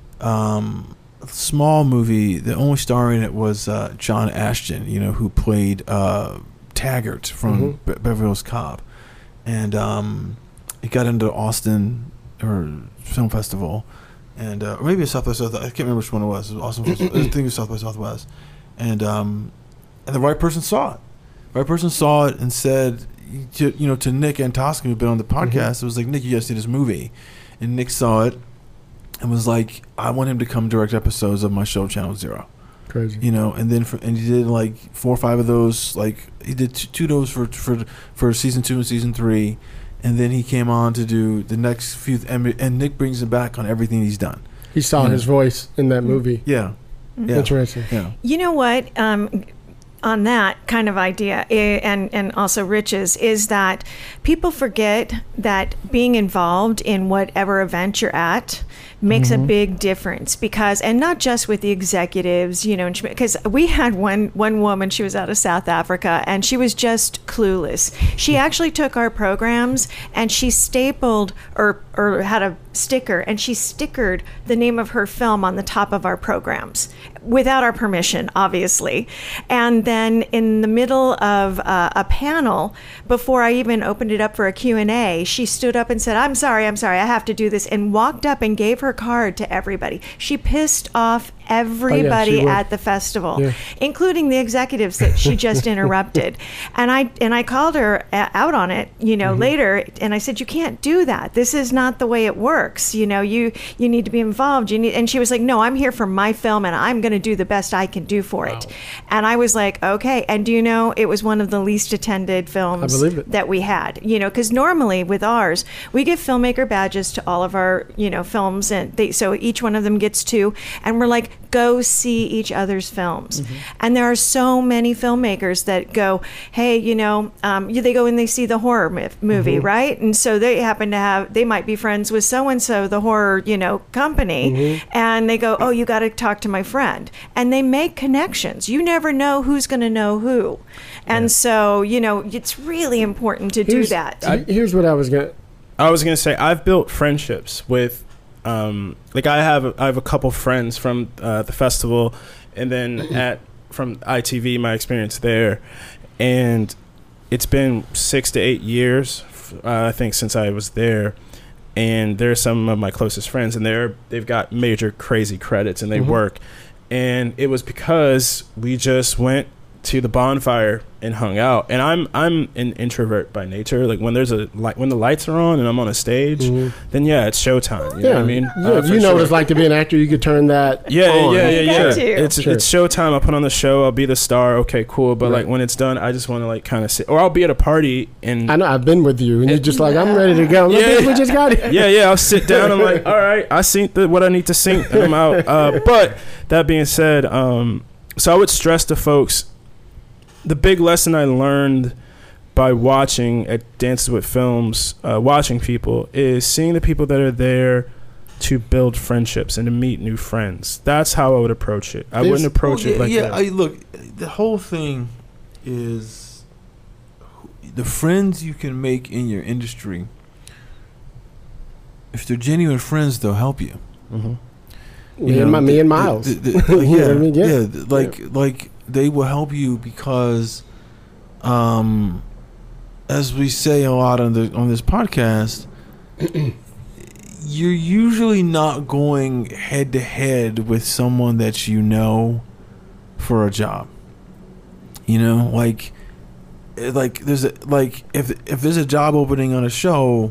um, a small movie. The only star in it was uh, John Ashton, you know, who played uh, Taggart from Mhm. Be- Beverly Hills Cop, and um, he got into Austin or Film Festival, and uh, or maybe a South by Southwest. I can't remember which one it was. It was Austin. Festival. I think it was South by Southwest, and um, and the right person saw it. The right person saw it and said, to, you know, to Nick Antoskin, who'd been on the podcast, it was like, Nick, you guys see this movie, and Nick saw it and was like, I want him to come direct episodes of my show, Channel Zero. Crazy. You know, and then for, and he did like four or five of those. Like he did two, two of those for for for season two and season three, and then he came on to do the next few. And, and Nick brings him back on everything he's done. He saw Yeah. his voice in that movie. Yeah, yeah, Interesting. yeah. You know what? Um, on that kind of idea, eh, and and also Rich's, is that people forget that being involved in whatever event you're at makes a big difference, because, and not just with the executives, you know, because we had one one woman, she was out of South Africa, and she was just clueless. She actually took our programs and she stapled or or had a sticker, and she stickered the name of her film on the top of our programs without our permission, obviously. And then in the middle of uh, a panel, before I even opened it up for a Q and A, she stood up and said, I'm sorry, I'm sorry, I have to do this, and walked up and gave her card to everybody. She pissed off everybody would. at the festival, Yeah. including the executives that she just interrupted. And I and I called her a- out on it, you know, later, and I said, you can't do that. This is not the way it works. You know, you you need to be involved. You need. And she was like, no, I'm here for my film, and I'm going to do the best I can do for it. And I was like, okay. And do you know, it was one of the least attended films I believe it. that we had. You know, because normally with ours, we give filmmaker badges to all of our, you know, films, and they, so each one of them gets two, and we're like, go see each other's films. Mm-hmm. And there are so many filmmakers that go, hey, you know, um, they go and they see the horror movie, mm-hmm. right? And so they happen to have, they might be friends with so-and-so, the horror, you know, company. Mm-hmm. And they go, oh, you got to talk to my friend. And they make connections. You never know who's going to know who. And yeah. so, you know, it's really important to here's, do that. I, here's what I was going to... I was going to say, I've built friendships with... Um, like I have, I have a couple friends from uh, the festival, and then at from I T V, my experience there, and it's been six to eight years, uh, I think, since I was there, and they're some of my closest friends, and they're they've got major crazy credits, and they mm-hmm. work, and it was because we just went to the bonfire and hung out. And I'm I'm an introvert by nature. Like when there's a light, when the lights are on and I'm on a stage, mm-hmm. then yeah, it's showtime. You yeah, know what I mean, yeah, uh, you know sure. what it's like to be an actor. You could turn that. Yeah, on. yeah, yeah, yeah. yeah. It's sure. it's showtime. I'll put on the show. I'll be the star. Okay, cool. But right. like when it's done, I just want to like kind of sit, or I'll be at a party and I know I've been with you, and, and you're just like I'm ready to go. Look, yeah, we just got it. Yeah, yeah. I'll sit down. I'm like, all right, I synced the, what I need to sync, and I'm out. Uh, but that being said, um, so I would stress to folks. The big lesson I learned by watching at Dances with Films, uh, watching people, is seeing the people that are there to build friendships and to meet new friends. That's how I would approach it. I There's, wouldn't approach well, yeah, it like yeah, that. I, look, the whole thing is the friends you can make in your industry. If they're genuine friends, they'll help you. Mm-hmm. Me, know, and my, me and Miles. The, the, the, like, yeah, I mean, yeah, yeah, like yeah. like they will help you because, um, as we say a lot on the on this podcast, you're usually not going head to head with someone that you know for a job. You know, like like there's a like if if there's a job opening on a show.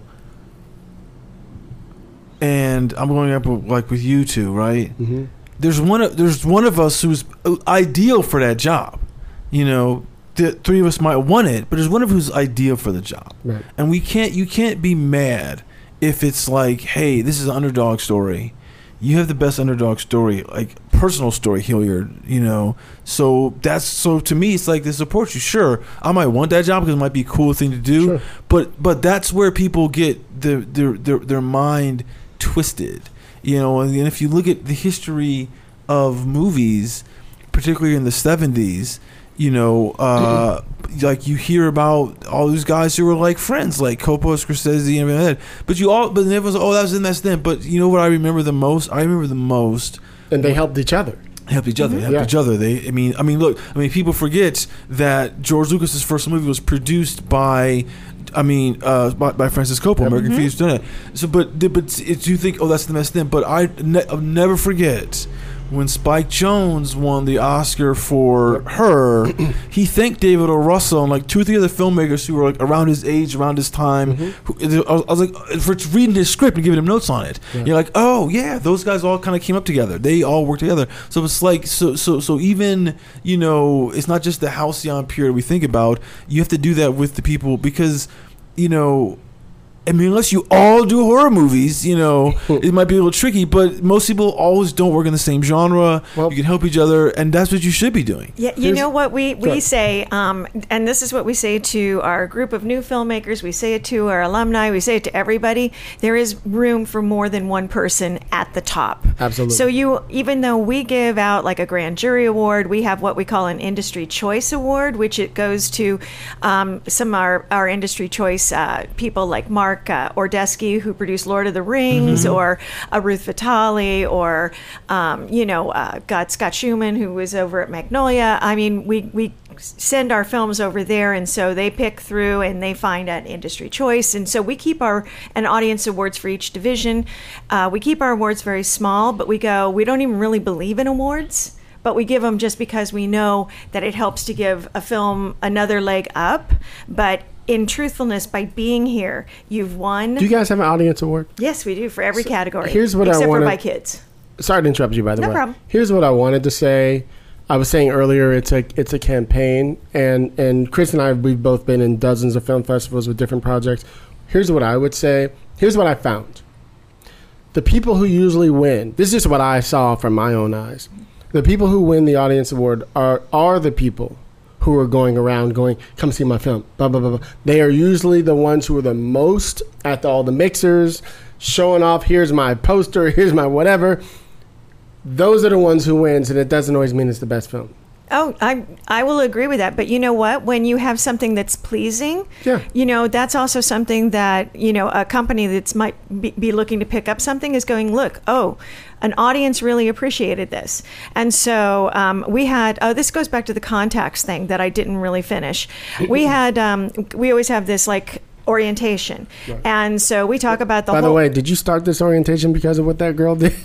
And I'm going up with, like with you two, right? Mm-hmm. There's one of there's one of us who's ideal for that job. You know, the three of us might want it, but there's one of who's ideal for the job. Right. And we can't you can't be mad if it's like, hey, this is an underdog story. You have the best underdog story, like personal story, Hilliard. You know, so that's so to me, it's like they support you. Sure, I might want that job because it might be a cool thing to do, sure. but but that's where people get their their their, their mind twisted, you know. And if you look at the history of movies, particularly in the seventies, you know, uh, mm-hmm. like you hear about all these guys who were like friends, like Coppola, Scorsese, and that. But you all, but it was oh, that's them, that's them. But you know what I remember the most? I remember the most, and they helped each other. Helped each other. Mm-hmm. Helped yeah. each other. They. I mean. I mean. Look. I mean. People forget that George Lucas's first movie was produced by. I mean, uh, by, by Francis Coppola, American mm-hmm. Fears done it. So, but but it, you think, oh, that's the best thing. But I ne- I'll never forget when Spike Jonze won the Oscar for Her. He thanked David O. Russell and like two or three other filmmakers who were like around his age, around his time. Mm-hmm. Who, I, was, I was like, for reading his script and giving him notes on it. Yeah. You're like, oh yeah, those guys all kind of came up together. They all worked together. So it's like, so so so even you know, it's not just the halcyon period we think about. You have to do that with the people because. You know, I mean, unless you all do horror movies, you know, it might be a little tricky, but most people always don't work in the same genre. Well, you can help each other, and that's what you should be doing. Yeah, you Here's, know what we, we say, um, and this is what we say to our group of new filmmakers, we say it to our alumni, we say it to everybody, there is room for more than one person at the top. Absolutely. So you, even though we give out like a grand jury award, we have what we call an industry choice award, which it goes to um, some of our, our industry choice uh, people like Mark Uh, Ordesky, who produced Lord of the Rings, mm-hmm. or uh, Ruth Vitale, or um, you know, uh, got Scott Schumann, who was over at Magnolia. I mean, we we send our films over there, and so they pick through and they find an industry choice, and so we keep our an audience awards for each division. Uh, we keep our awards very small, but we go. We don't even really believe in awards. But we give them just because we know that it helps to give a film another leg up. But in truthfulness, by being here, you've won. Do you guys have an audience award? Yes, we do, for every so category. Here's what except I wanted. for by kids. Sorry to interrupt you, by the no way. No problem. Here's what I wanted to say. I was saying earlier, it's a it's a campaign, and and Chris and I, we've both been in dozens of film festivals with different projects. Here's what I would say. Here's what I found. The people who usually win, this is just what I saw from my own eyes, The people who win the audience award are are the people who are going around going, come see my film, blah, blah, blah, blah. They are usually the ones who are the most at the, all the mixers, showing off, here's my poster, here's my whatever. Those are the ones who wins, and it doesn't always mean it's the best film. Oh, I I will agree with that. But you know what? When you have something that's pleasing, Yeah. you know, that's also something that, you know, a company that's might be, be looking to pick up something is going, look, oh, an audience really appreciated this. And so um, we had, oh, this goes back to the contacts thing that I didn't really finish. We had, um, we always have this like orientation. Right. And so we talk about the By whole... the way, did you start this orientation because of what that girl did?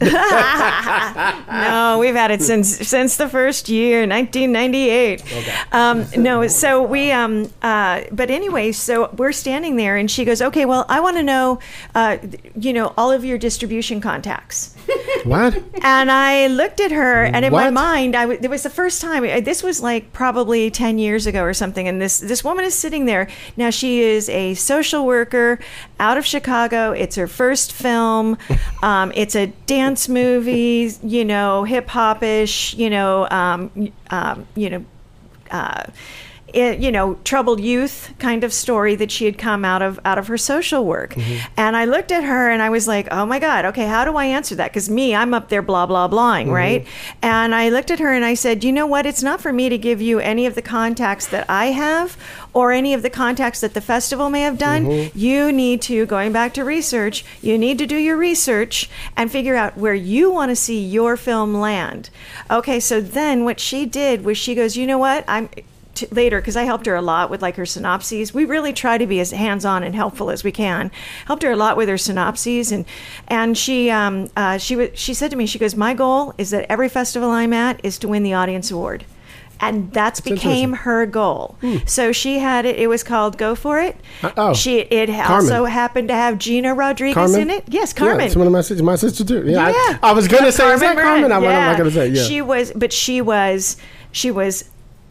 No, we've had it since since the first year, nineteen ninety-eight. Okay. Um, no, so we, um, uh, but anyway, so we're standing there and she goes, okay, well, I want to know, uh, you know, all of your distribution contacts. What? And I looked at her, and in What? my mind, I w- it was the first time. I- This was like probably ten years ago or something. And this this woman is sitting there. Now she is a social worker out of Chicago. It's her first film. Um, it's a dance movie, you know, hip hop-ish, you know, um, um, you know. Uh, It, you know, troubled youth kind of story that she had come out of out of her social work. Mm-hmm. And I looked at her and I was like, oh my God, okay, how do I answer that? Because me, I'm up there blah, blah, blahing, mm-hmm. right? And I looked at her and I said, you know what? It's not for me to give you any of the contacts that I have or any of the contacts that the festival may have done. Mm-hmm. You need to, going back to research, you need to do your research and figure out where you want to see your film land. Okay, so then what she did was she goes, you know what? I'm... later, because I helped her a lot with like her synopses. We really try to be as hands-on and helpful as we can. Helped her a lot with her synopses, and and she um uh, she w- she said to me, she goes, my goal is that every festival I'm at is to win the audience award. And that's, that's became her goal. Hmm. So she had it. It was called Go For It. Uh, oh, she it Carmen. also happened to have Gina Rodriguez Carmen? in it. Yes, Carmen. Yeah, it's one of my sisters. My sister too. Yeah, yeah. I, I was gonna yeah, say is that Carmen? I, yeah. I'm not gonna say. Yeah. She was, but she was, she was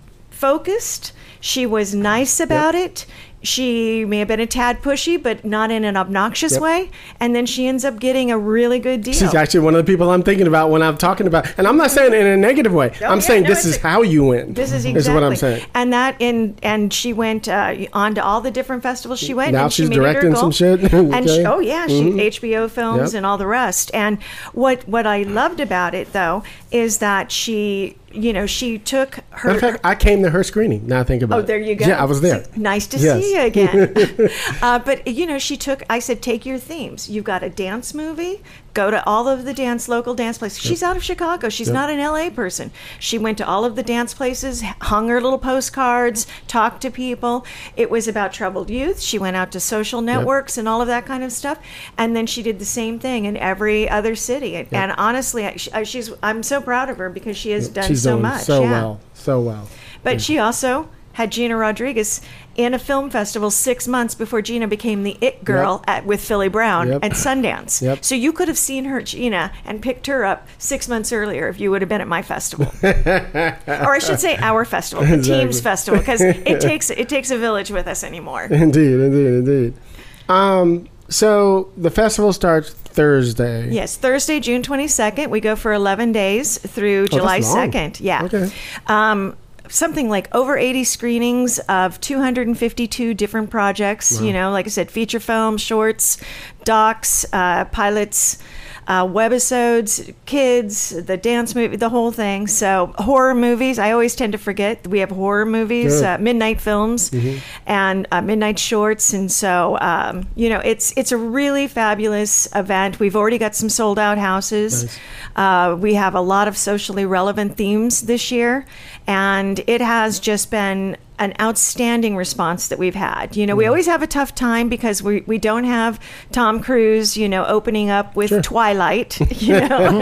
focused. She was nice about yep. it. She may have been a tad pushy, but not in an obnoxious yep. way. And then she ends up getting a really good deal. She's actually one of the people I'm thinking about when I'm talking about, and I'm not saying it in a negative way. Oh, I'm yeah, saying no, this is a, how you win. This is exactly is what I'm saying. And that in and she went uh, on to all the different festivals she went. Now and she's she made directing it her some shit. Okay. And she, oh yeah, she mm-hmm. H B O films yep. and all the rest. And what what I loved about it though is that she. You know, she took her. In fact, I came to her screening. Now I think about it. Oh, there you go. Yeah, I was there. So, nice to yes. see you again. uh, but, you know, she took, I said, take your themes. You've got a dance movie. Go to all of the dance, local dance places. She's yep. out of Chicago. She's yep. not an L A person. She went to all of the dance places, hung her little postcards, talked to people. It was about troubled youth. She went out to social networks yep. and all of that kind of stuff. And then she did the same thing in every other city. Yep. And honestly, I, she's I'm so proud of her because she has done she's so doing much. So yeah. well. So well. But yeah. she also had Gina Rodriguez in a film festival six months before Gina became the it girl yep. at, with Philly Brown yep. at Sundance. Yep. So you could have seen her, Gina, and picked her up six months earlier if you would have been at my festival. Or I should say our festival, the exactly. team's festival, because it takes it takes a village with us anymore. Indeed, indeed, indeed. Um, so the festival starts Thursday. Yes, Thursday, June twenty-second. We go for eleven days through oh, July second. Yeah. Okay. Um, something like over eighty screenings of two hundred fifty-two different projects. Wow. You know, like I said, feature films, shorts, docs, uh, pilots, uh, webisodes, kids, the dance movie, the whole thing. So horror movies, I always tend to forget we have horror movies, uh, midnight films, mm-hmm. and uh, midnight shorts. And so, um, you know, it's it's a really fabulous event. We've already got some sold out houses. Nice. Uh, we have a lot of socially relevant themes this year, and it has just been an outstanding response that we've had. You know, we always have a tough time because we, we don't have Tom Cruise, you know, opening up with sure. Twilight, you know,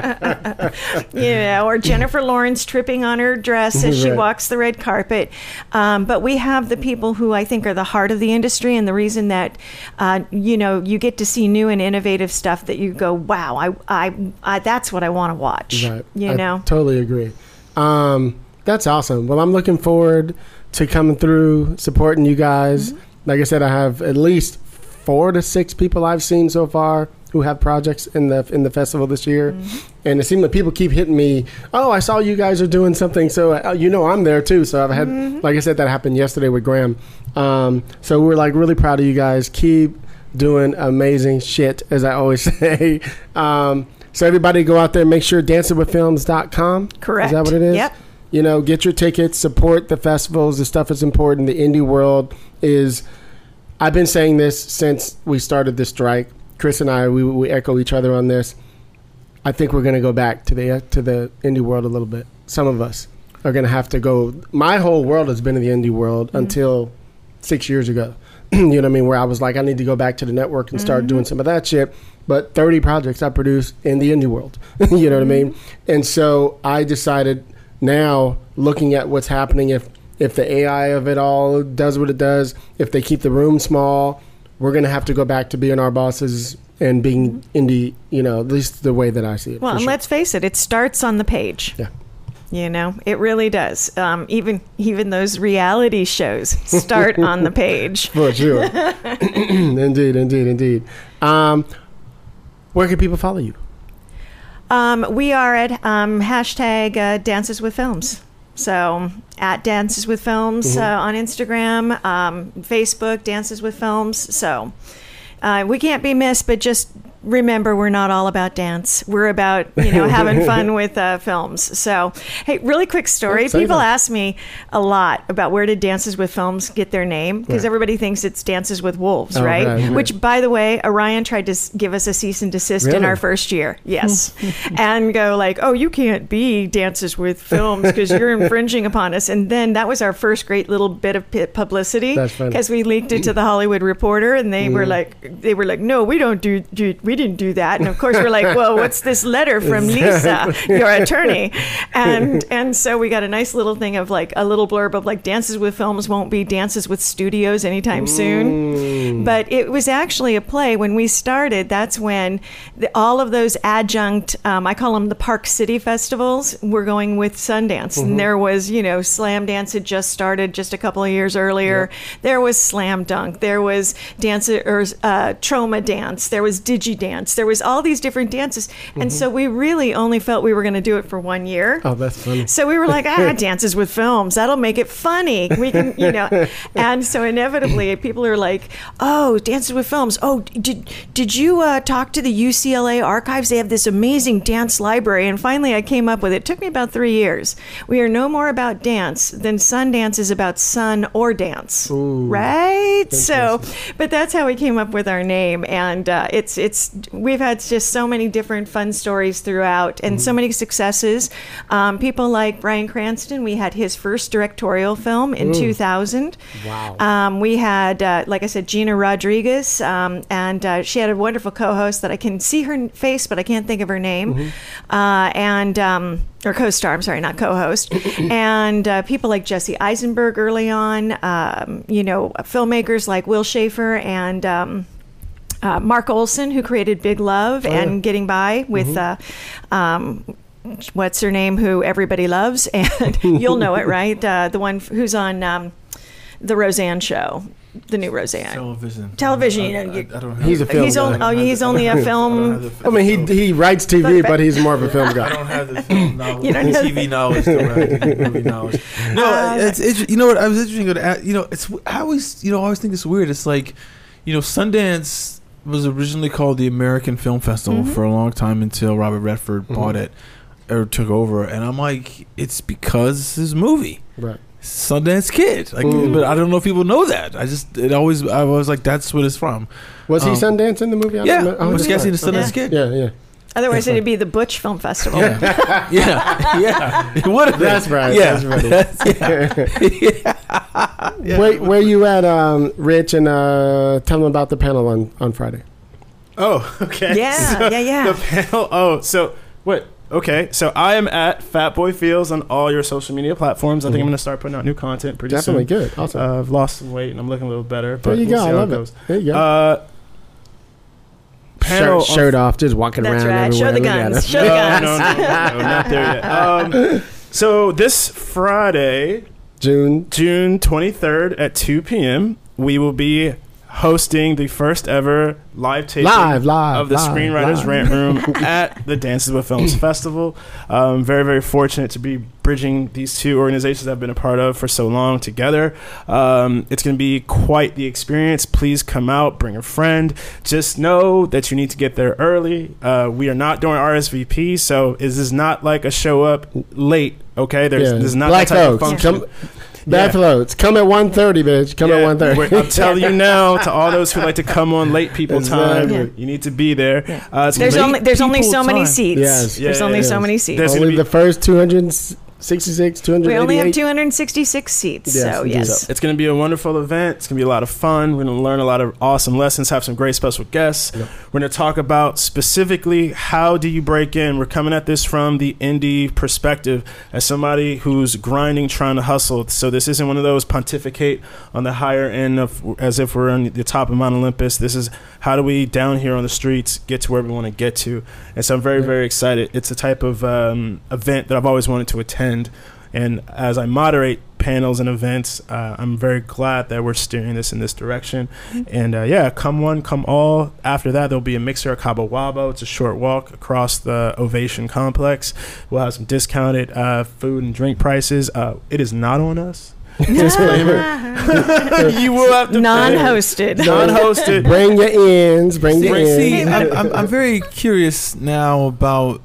you know, or Jennifer Lawrence tripping on her dress as she right. walks the red carpet. Um, but we have the people who I think are the heart of the industry, and the reason that, uh, you know, you get to see new and innovative stuff that you go, wow, I, I, I that's what I want to watch. Right. You I know, totally agree. Um, that's awesome. Well, I'm looking forward to coming through, supporting you guys. Mm-hmm. Like I said, I have at least four to six people I've seen so far. who have projects in the in the festival this year, mm-hmm. and it seemed like people keep hitting me. Oh, I saw you guys are doing something, so uh, you know I'm there too. So I've had, mm-hmm. like I said, that happened yesterday with Graham. Um, so we're like really proud of you guys. Keep doing amazing shit, as I always say. Um, so everybody go out there, make sure dancing with films dot com. Correct. Is that what it is? Yep. You know, get your tickets, support the festivals. The stuff is important. The indie world is. I've been saying this since we started the strike. Chris and I, we, we echo each other on this. I think we're going to go back to the to the indie world a little bit. Some of us are going to have to go. My whole world has been in the indie world mm-hmm. until six years ago. You know what I mean? Where I was like, I need to go back to the network and start mm-hmm. doing some of that shit. But thirty projects I produced in the indie world. You know what I mean? And so I decided now, looking at what's happening, if if the A I of it all does what it does, if they keep the room small, we're going to have to go back to being our bosses and being indie, you know, at least the way that I see it. Well, and sure. let's face it, it starts on the page. Yeah. You know, it really does. Um, even even those reality shows start on the page. For sure. Indeed, indeed, indeed. Um, where can people follow you? Um, we are at um, hashtag uh, Dances with Films. So at Dances with Films mm-hmm. uh, on Instagram, um, Facebook, Dances with Films. So uh, we can't be missed, but just remember, we're not all about dance. We're about, you know, having fun with uh, films. So, hey, really quick story. Let's say People that. ask me a lot about where did Dances with Films get their name, because right. everybody thinks it's Dances with Wolves, oh, right? right? Which, by the way, Orion tried to s- give us a cease and desist really? in our first year. Yes. And go like, oh, you can't be Dances with Films because you're infringing upon us. And then that was our first great little bit of p- publicity because we leaked it to the Hollywood Reporter, and they mm. were like, they were like, no, we don't do, do we didn't do that. And of course, we're like, well, what's this letter from Lisa, your attorney? And and so we got a nice little thing of like a little blurb of like Dances with Films won't be Dances with Studios anytime soon. Mm. But it was actually a play. When we started, that's when the, all of those adjunct, um, I call them the Park City festivals, were going with Sundance. Mm-hmm. And there was, you know, Slam Dance had just started just a couple of years earlier. Yep. There was Slam Dunk. There was Dance or uh, Trauma Dance. There was Digi Dance. There was all these different dances. Mm-hmm. And so we really only felt we were going to do it for one year. Oh, that's funny. So we were like, ah, Dances with Films. That'll make it funny. We can, you know. And so inevitably people are like, oh, Dances with Films. Oh, did did you uh, talk to the U C L A archives? They have this amazing dance library. And finally I came up with it. It took me about three years. We are no more about dance than Sundance is about sun or dance. Ooh, right? So, but that's how we came up with our name. And uh, it's, it's, we've had just so many different fun stories throughout and mm-hmm. so many successes. Um, people like Bryan Cranston, we had his first directorial film in Ooh. two thousand. Wow. Um, we had, uh, like I said, Gina Rodriguez, um, and uh, she had a wonderful co-host that I can see her face, but I can't think of her name. Mm-hmm. Uh, and, um, or co-star, I'm sorry, not co-host. And uh, people like Jesse Eisenberg early on, um, you know, filmmakers like Will Schaefer and um, uh, Mark Olson, who created Big Love oh, and yeah. Getting By with, mm-hmm. uh, um, what's her name, who everybody loves. And you'll know it, right? Uh, the one who's on um, The Roseanne Show. The new Roseanne. Television. Television. I, You know, I, I, I don't have he's a film he's guy. only, oh, he's only a film. I, I mean, he he writes T V, but, but he's more of a film guy. I don't have the film knowledge. You don't know T V knowledge. Movie knowledge. No, uh, it's, it's you know what I was interesting. To, you know, it's I always you know I always think it's weird. It's like, you know, Sundance was originally called the American Film Festival mm-hmm. for a long time until Robert Redford mm-hmm. bought it or took over, and I'm like, it's because his movie. Right. Sundance Kid, like, mm. but I don't know if people know that. I just it always I was like that's what it's from. Was um, he Sundance in the movie? I yeah, don't know. Oh, was Cassie the Sundance yeah. Kid? Yeah, yeah. Otherwise, it'd be the Butch Film Festival. Yeah, yeah, yeah. It would have been. That's right. Yeah, that's right. yeah. yeah. Where where you at, um, Rich? And uh, tell them about the panel on, on Friday. Oh, okay. Yeah, so yeah, yeah. The panel. Oh, so what? Okay, so I am at Fatboy Feels on all your social media platforms. I think mm-hmm. I'm going to start putting out new content pretty Definitely soon. Definitely good. Awesome. Uh, I've lost some weight and I'm looking a little better. But there you we'll go. see I how love it it. goes. There you go. Uh, panel shirt, shirt off, just walking That's around right. everywhere. Show the Look at guns. us. Show the guns. No, no, no, no, not there yet. Um, so this Friday, June June twenty-third at two p.m., we will be hosting the first ever live taping live, live, of the live, Screenwriters live. Rant Room at the Dances with Films Festival. Um, very, very fortunate to be bridging these two organizations I've been a part of for so long together. Um, it's going to be quite the experience. Please come out, bring a friend. Just know that you need to get there early. Uh, we are not doing R S V P, so this is not like a show up late. Okay, there's, Yeah. there's not Black that type of folks, function. come, bad Yeah. floats. Come at one thirty, bitch. Come at Yeah, one thirty. we're- I'm telling you now, to all those who like to come on late people time, Exactly. Yeah. you need to be there. Yeah. Uh, it's There's gonna be- only there's only people so many time. seats. Yes. There's Yeah, only yeah, so yeah. many seats. There's Only gonna be- the first two hundred sixty-six, two hundred We only have eighty-eight. two hundred sixty-six seats. Yes, so we do yes. that. It's going to be a wonderful event. It's going to be a lot of fun. We're going to learn a lot of awesome lessons, have some great special guests. Yep. We're going to talk about specifically how do you break in. We're coming at this from the indie perspective as somebody who's grinding, trying to hustle. So this isn't one of those pontificate on the higher end of as if we're on the top of Mount Olympus. This is how do we down here on the streets get to where we want to get to. And so I'm very, Yep. very excited. It's a type of um, event that I've always wanted to attend. And as I moderate panels and events, uh, I'm very glad that we're steering this in this direction. And uh, yeah, come one, come all. After that, there'll be a mixer at Cabo Wabo. It's a short walk across the Ovation complex. We'll have some discounted uh, food and drink prices. Uh, it is not on us. Disclaimer. You will have to Non-hosted. non-hosted. Bring your ends. Bring your See, ends. I'm, I'm, I'm very curious now about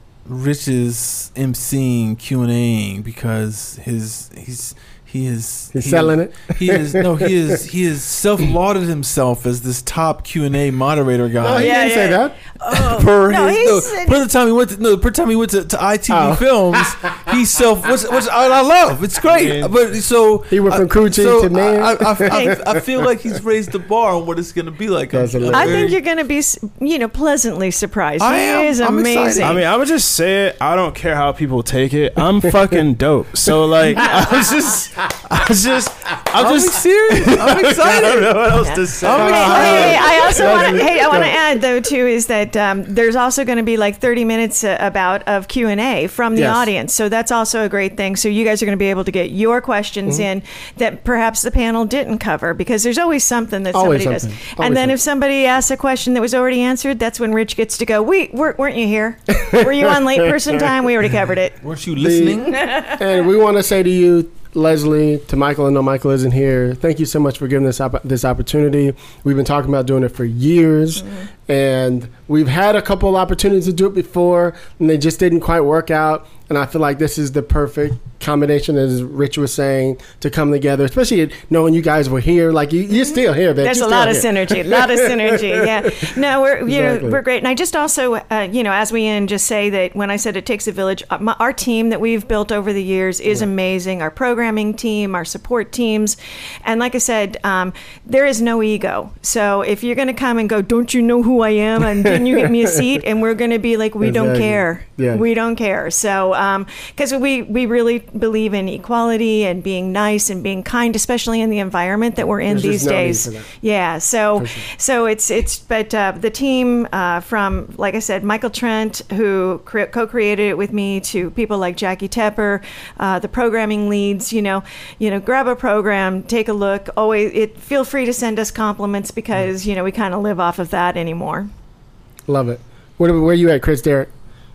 Rich's emceeing Q and Aing because his he's he is He's he selling is, it. He is no he is he is self lauded himself as this top Q and A moderator No, guy. he Yeah, didn't say yeah. that. Oh, Per no, his, he no, said- per the time he went to no per time he went to, to I T V Oh. Films, he self which, which I, I love. It's great, Yeah. but so He went from I- crew chief so to man. I, I, I, I, I feel like he's raised the bar on what it's going to be like. That's I'm- I'm hilarious. I think very- you're going to be, s- you know, pleasantly surprised. I He am. is I'm excited. amazing. I mean, I would just say it. I don't care how people take it. I'm fucking dope. So like, I was just, I was just, I'm Are we just. serious? I'm I don't excited. know what else to say. I'm Hey, excited. hey, I also want to. Leslie, Hey, I want to go. add though too is that um, there's also going to be like thirty minutes uh, about of Q and A from the Yes. audience, so that's also a great thing. So you guys are going to be able to get your questions Mm-hmm. in that perhaps the panel didn't cover because there's always something that Always somebody something. does. Always And then something. if somebody asks a question that was already answered, that's when Rich gets to go. We weren't, weren't you here? Were you on late person time? We already covered it. Weren't you listening? And we want to say to you, Leslie, to Michael, and no, Michael isn't here. Thank you so much for giving this op- this opportunity. We've been talking about doing it for years, and we've had a couple opportunities to do it before, and they just didn't quite work out. And I feel like this is the perfect combination, as Rich was saying, to come together, especially knowing you guys were here. Like, you, you're still here, bitch. There's You're a lot of still here. synergy. A lot of synergy. Yeah. No, we're you Exactly. know we're great. And I just also uh, you know as we end, just say that when I said it takes a village, uh, my, our team that we've built over the years is amazing. Our programming team, our support teams, and like I said, um, there is no ego. So if you're going to come and go, don't you know who I am? And didn't you get me a seat? And we're going to be like, we don't Exactly. care. Yeah. We don't care. So because we we really believe in equality and being nice and being kind, especially in the environment that we're in There's these just no need days. for that. Yeah, so sure. so it's it's but uh, the team uh, from like I said, Michael Trent, who cre- co-created it with me, to people like Jackie Tepper, uh, the programming leads. You know, you know, grab a program, take a look. Always, it feel free to send us compliments because you know we kind of live off of that anymore. Love it. Where, where you at, Chris Derrick?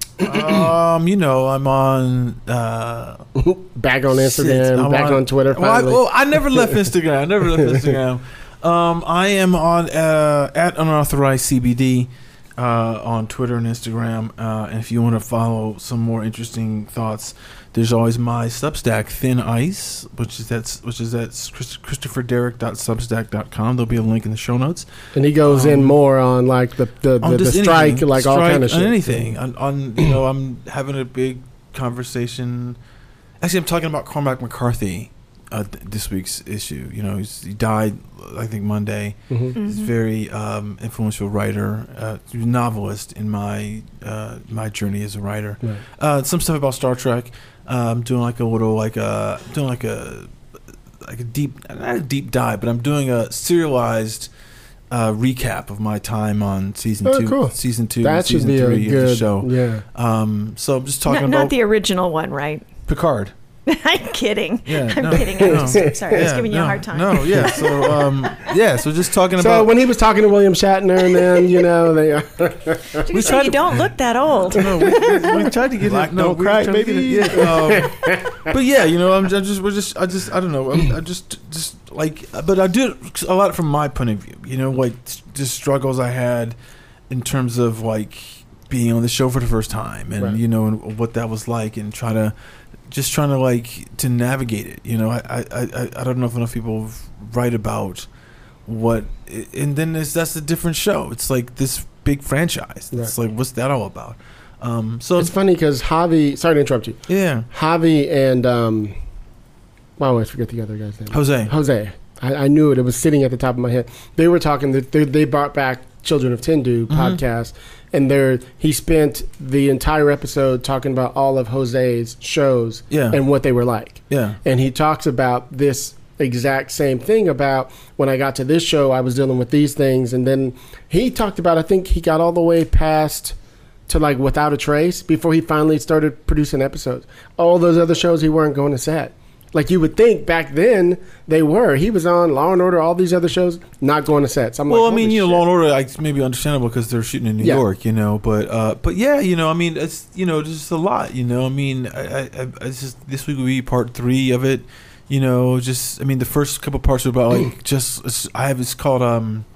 um, you know, I'm on. Uh, Back on shit, Instagram, I'm back on, Twitter. Well I, Finally. well, I never left Instagram. I never left Instagram. Um, I am on uh, at unauthorized C B D uh, on Twitter and Instagram. Uh, and if you want to follow some more interesting thoughts, there's always my Substack, Thin Ice, which is that's which is at christopher derrick dot substack dot com. There'll be a link in the show notes. And he goes in more on like the the, On the, the just strike, anything. like all Strike, kind of shit. on anything. On, on you know, I'm having a big conversation. Actually, I'm talking about Cormac McCarthy, uh, th- this week's issue. You know, he's, he died, I think, Monday. Mhm. He's a very um, influential writer, uh, novelist in my uh, my journey as a writer. Right. Uh, some stuff about Star Trek. Uh, I'm doing like a little like a doing like a like a deep not a deep dive, but I'm doing a serialized uh, recap of my time on season Oh, two, cool. season two, That and should season be a three of good the show. Yeah. Um, so I'm just talking Not, about not the original one, right? Picard. I'm kidding. Yeah, I'm no, kidding. I was no. just, sorry, I was Yeah, giving you no, a hard time. No, yeah. So, um, yeah. So just talking So about. when he was talking to William Shatner, and then you know they. We tried you to- don't look that old. No, we, we, we tried to get Black it. No, don't we cry, tried to get baby. it, yeah, um, but yeah, you know, I'm, I'm just, we're just, I just, I don't know, I'm, I just, just like, but I did a lot from my point of view. You know, like just struggles I had in terms of like being on the show for the first time, and Right. you know, and what that was like, and try to, just trying to like to navigate it. You know, I, I, I, I don't know if enough people write about what, and then there's, that's a different show. It's like this big franchise. It's Right. like, what's that all about? Um, so It's funny because Javi. Sorry to interrupt you. yeah, Javi and um, well, I always forget the other guy's name. Jose. Jose. I, I knew it. It was sitting at the top of my head. They were talking. They, they brought back Children of Tendu Mhm. podcast, and there he spent the entire episode talking about all of Jose's shows Yeah. and what they were like. Yeah. And he talks about this exact same thing about when I got to this show, I was dealing with these things, and then he talked about. I think he got all the way past to like Without a Trace before he finally started producing episodes. All those other shows he weren't going to set. Like you would think back then they were. He was on Law and Order, all these other shows, not going to sets. I'm Well, like, I mean, holy you know, shit. Law and Order, like, maybe understandable because they're shooting in New Yeah. York, you know. But, uh, but yeah, you know, I mean, it's you know, just a lot, you know. I mean, I, I, I it's just this week will be part three of it, you know. Just, I mean, the first couple parts are about like just it's, I have it's called um,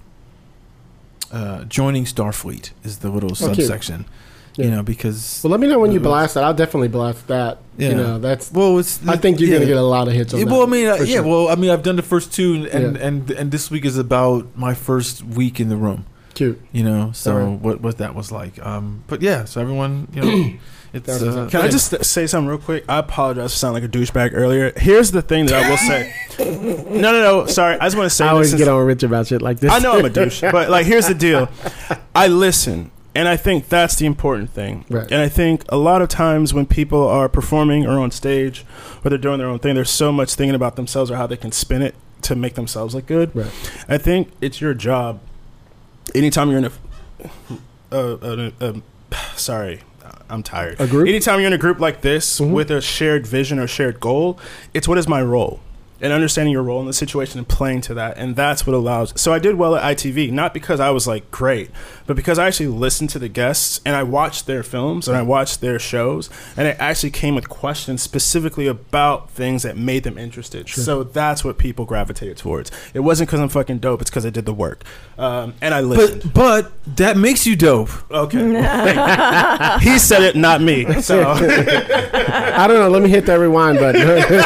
uh, joining Starfleet is the little Okay. subsection, you Yeah. know, because Well, let me know when you Uh, blast that. I'll definitely blast that. Yeah. You know, that's. well, it's I think you're yeah. gonna get a lot of hits on Yeah, that. well, I mean, uh, for yeah. sure. Well, I mean, I've done the first two, and Yeah. and and this week is about my first week in the room. Cute. You know, so Alright. what what that was like. Um, but yeah, so everyone, you know, it's. That's what's Uh, up. Can I just say something real quick? I apologize for sounding like a douchebag earlier. Here's the thing that I will say. No, no, no. Sorry. I just want to say I always this. get on Rich about shit like this. I know I'm a douche, but like, here's the deal. I listen, and I think that's the important thing. Right. And I think a lot of times when people are performing or on stage or they're doing their own thing, there's so much thinking about themselves or how they can spin it to make themselves look good. Right. I think it's your job. Anytime you're in a, uh, uh, uh, sorry, I'm tired. A group? Anytime you're in a group like this Mhm. with a shared vision or shared goal, it's what is my role, and understanding your role in the situation and playing to that, and that's what allows. So I did well at I T V, not because I was like great, but because I actually listened to the guests and I watched their films and I watched their shows, and it actually came with questions specifically about things that made them interested. So that's what people gravitated towards. It wasn't because I'm fucking dope; it's because I did the work, um, and I listened. but but that makes you dope. Okay, he said it, not me. So I don't know. Let me hit that rewind button.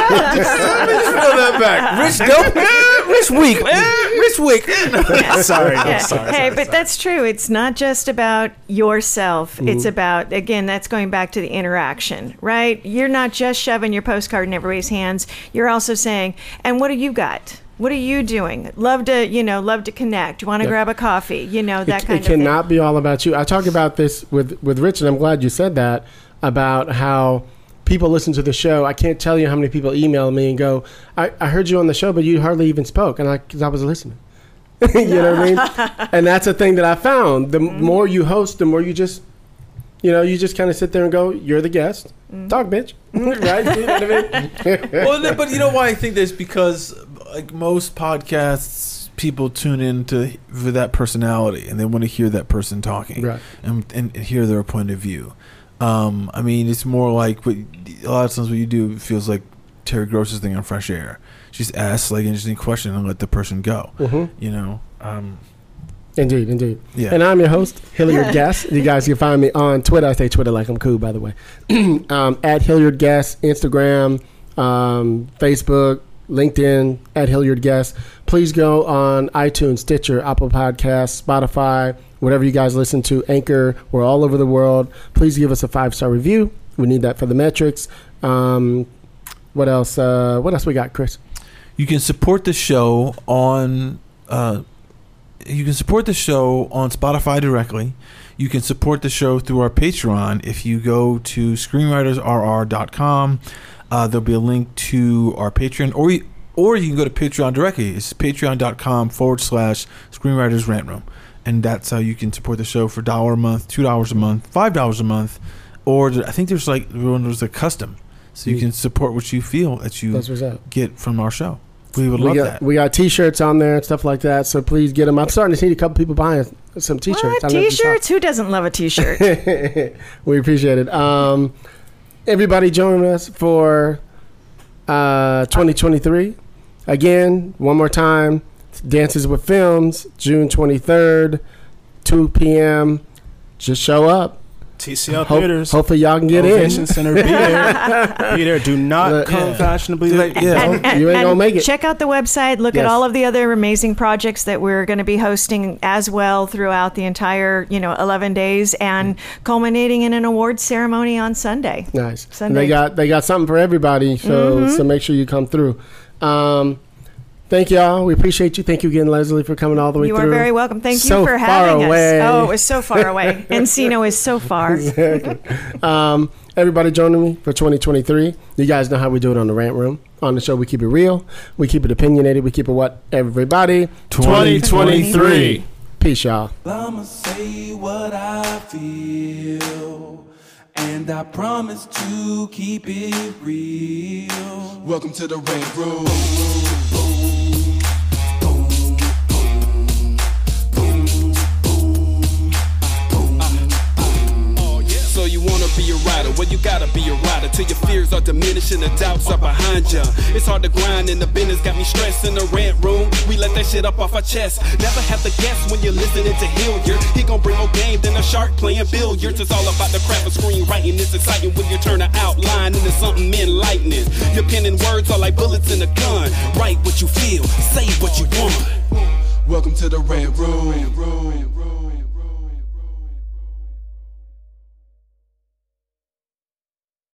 Throw that back. Rich dope. Eh, Rich weak. Eh, Rich weak. sorry, I'm Yeah. sorry. Hey, sorry, but sorry. that's true. It's not just about yourself. Mm-hmm. It's about, again, that's going back to the interaction, right? You're not just shoving your postcard in everybody's hands. You're also saying, and what do you got? What are you doing? Love to, you know, love to connect. Want to Yep. grab a coffee? You know, that it, kind it of thing. cannot be all about you. I talk about this with with Rich, and I'm glad you said that about how people listen to the show. I can't tell you how many people email me and go, "I, I heard you on the show, but you hardly even spoke," and I because I was listening. You know what I mean? And that's a thing that I found. The Mm-hmm. more you host, the more you just, you know, you just kind of sit there and go, "You're the guest. Mm-hmm. Talk, bitch." Right? You know what I mean? Well, no, but you know why I think this? Because like most podcasts, people tune in to for that personality, and they want to hear that person talking, Right. and, and hear their point of view. Um, I mean, it's more like what, a lot of times what you do feels like Terry Gross's thing on Fresh Air. Just ask like an interesting question and let the person go. Mhm. You know. Um, Indeed, indeed. Yeah. And I'm your host, Hilliard Guest. You guys can find me on Twitter. I say Twitter like I'm cool, by the way. um, at Hilliard Guest, Instagram, um, Facebook, LinkedIn, at Hilliard Guest. Please go on iTunes, Stitcher, Apple Podcasts, Spotify, whatever you guys listen to, Anchor. We're all over the world. Please give us a five-star review. We need that for the metrics. Um, what else? Uh, what else we got, Chris? You can support the show on uh, you can support the show on Spotify directly. You can support the show through our Patreon if you go to screenwriters r r dot com. Uh, there'll be a link to our Patreon, or you, or you can go to Patreon directly. It's patreon.com forward slash screenwriters rant room, and that's how you can support the show for a dollar a month, two dollars a month, five dollars a month, or I think there's like there's a custom. so you Mm. can support what you feel that you That's what's up. get from our show. We would We love got that. we got T-shirts on there and stuff like that. So please get them. I'm starting to see a couple people buying some T-shirts. What? I know you T-shirts? Who doesn't love a T-shirt? saw- we appreciate it. Um, everybody join us for uh, twenty twenty-three. Again, one more time. Dances with Films, June twenty-third, two p.m. Just show up. T C L Hope- Theaters. hopefully y'all can get Ovation in. Center. Be there. Be there. Do not Look, come yeah. fashionably late. Yeah. And- and- You ain't gonna and make it. Check out the website. Look Yes. at all of the other amazing projects that we're going to be hosting as well throughout the entire, you know, eleven days, and culminating in an awards ceremony on Sunday. Nice. And Sunday. they got they got something for everybody. So Mm-hmm. so make sure you come through. Um, thank y'all. We appreciate you. Thank you again, Leslie, for coming all the way You through. are very welcome. Thank So you for far having away. us. Oh, it was so far away. Encino is so far. um, everybody joining me for twenty twenty-three. You guys know how we do it on the Rant Room. On the show, we keep it real. We keep it opinionated. We keep it what? Everybody. twenty twenty-three. Peace, y'all. I'ma say what I feel, and I promise to keep it real. Welcome to the Red Room. So you wanna be a rider? Well, you gotta be a rider till your fears are diminishing, the doubts are behind ya. It's hard to grind and the business got me stressed in the rent room. We let that shit up off our chest. Never have to guess when you're listening to Hilliard. He gon' bring more game than a shark playing billiards. It's all about the craft of screenwriting. It's exciting when you turn an outline into something enlightening. Your pen and words are like bullets in a gun. Write what you feel, say what you want. Welcome to the Red Room.